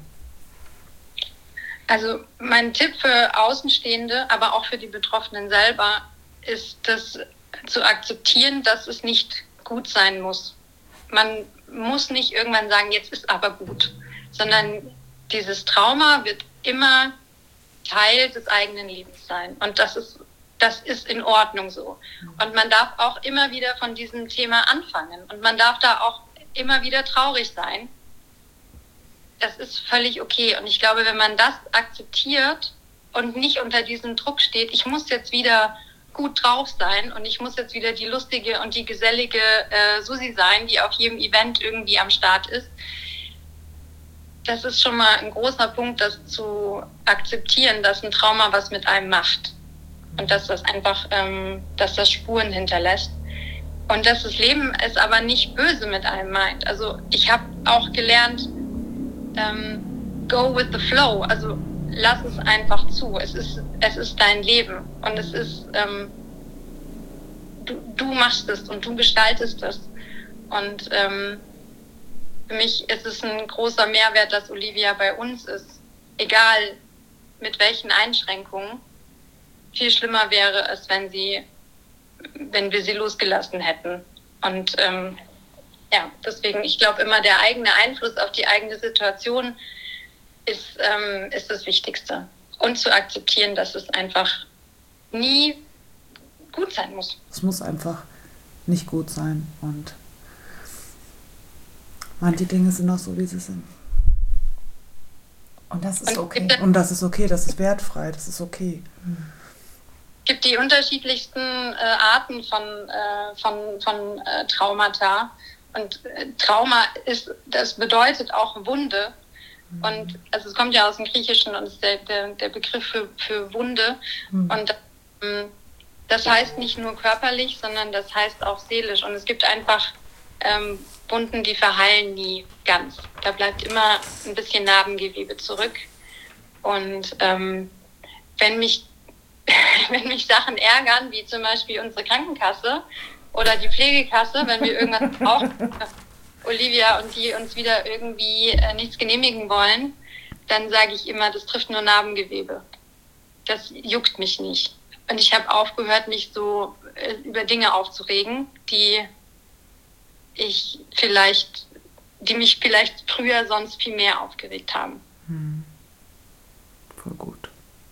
Also mein Tipp für Außenstehende, aber auch für die Betroffenen selber, ist das zu akzeptieren, dass es nicht gut sein muss. Man muss nicht irgendwann sagen, jetzt ist aber gut, sondern dieses Trauma wird immer Teil des eigenen Lebens sein. Und das ist in Ordnung so. Und man darf auch immer wieder von diesem Thema anfangen. Und man darf da auch immer wieder traurig sein. Das ist völlig okay. Und ich glaube, wenn man das akzeptiert und nicht unter diesem Druck steht, ich muss jetzt wieder gut drauf sein und ich muss jetzt wieder die lustige und die gesellige Susi sein, die auf jedem Event irgendwie am Start ist. Das ist schon mal ein großer Punkt, das zu akzeptieren, dass ein Trauma was mit einem macht. Und dass das einfach, dass das Spuren hinterlässt. Und dass das Leben es aber nicht böse mit einem meint. Also ich habe auch gelernt, go with the flow. Also lass es einfach zu. Es ist dein Leben. Und es ist, du machst es und du gestaltest es. Und für mich ist es ein großer Mehrwert, dass Olivia bei uns ist. Egal mit welchen Einschränkungen. Viel schlimmer wäre es, wenn wir sie losgelassen hätten. Und deswegen, ich glaube immer, der eigene Einfluss auf die eigene Situation ist das Wichtigste. Und zu akzeptieren, dass es einfach nie gut sein muss. Es muss einfach nicht gut sein. Und manche Dinge sind auch so, wie sie sind. Und das ist okay. Und das ist okay, das ist wertfrei, das ist okay. Es gibt die unterschiedlichsten Arten von Traumata. Und Trauma das bedeutet auch Wunde. Und also es kommt ja aus dem Griechischen und ist der Begriff für Wunde. Und das heißt nicht nur körperlich, sondern das heißt auch seelisch. Und es gibt einfach Wunden, die verheilen nie ganz. Da bleibt immer ein bisschen Narbengewebe zurück. Und wenn mich Sachen ärgern, wie zum Beispiel unsere Krankenkasse oder die Pflegekasse, wenn wir irgendwas brauchen, Olivia und die uns wieder irgendwie nichts genehmigen wollen, dann sage ich immer, das trifft nur Narbengewebe. Das juckt mich nicht. Und ich habe aufgehört, mich so über Dinge aufzuregen, die mich vielleicht früher sonst viel mehr aufgeregt haben. Voll gut.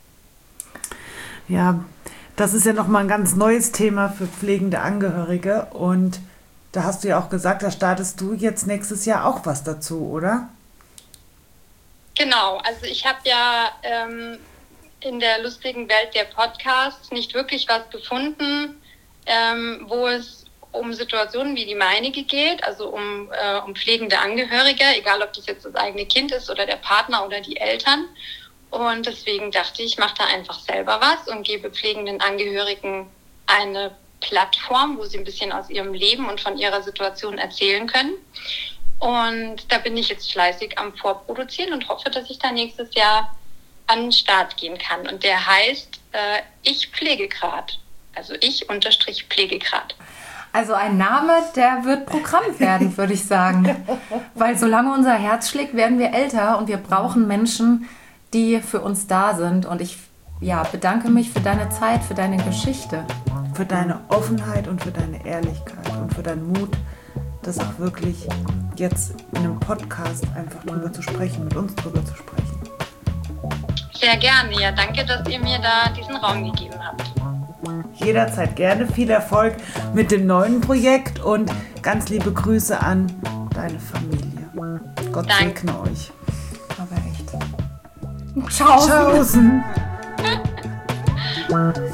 Ja, das ist ja nochmal ein ganz neues Thema für pflegende Angehörige. Und da hast du ja auch gesagt, da startest du jetzt nächstes Jahr auch was dazu, oder? Genau, also ich habe ja in der lustigen Welt der Podcasts nicht wirklich was gefunden, wo es um Situationen wie die meinige geht, also um pflegende Angehörige, egal ob das jetzt das eigene Kind ist oder der Partner oder die Eltern. Und deswegen dachte ich, mache da einfach selber was und gebe pflegenden Angehörigen eine Plattform, wo sie ein bisschen aus ihrem Leben und von ihrer Situation erzählen können. Und da bin ich jetzt fleißig am Vorproduzieren und hoffe, dass ich da nächstes Jahr an den Start gehen kann. Und der heißt Ich Pflegegrad. Also ich_Pflegegrad. Also ein Name, der wird Programm werden, würde ich sagen. Weil solange unser Herz schlägt, werden wir älter und wir brauchen Menschen, die für uns da sind. Und ich bedanke mich für deine Zeit, für deine Geschichte. Für deine Offenheit und für deine Ehrlichkeit und für deinen Mut, das auch wirklich jetzt in einem Podcast einfach drüber zu sprechen, mit uns drüber zu sprechen. Sehr gerne. Ja, danke, dass ihr mir da diesen Raum gegeben habt. Jederzeit gerne. Viel Erfolg mit dem neuen Projekt und ganz liebe Grüße an deine Familie. Gott segne euch. Aber echt. Ciao. Tschaußen.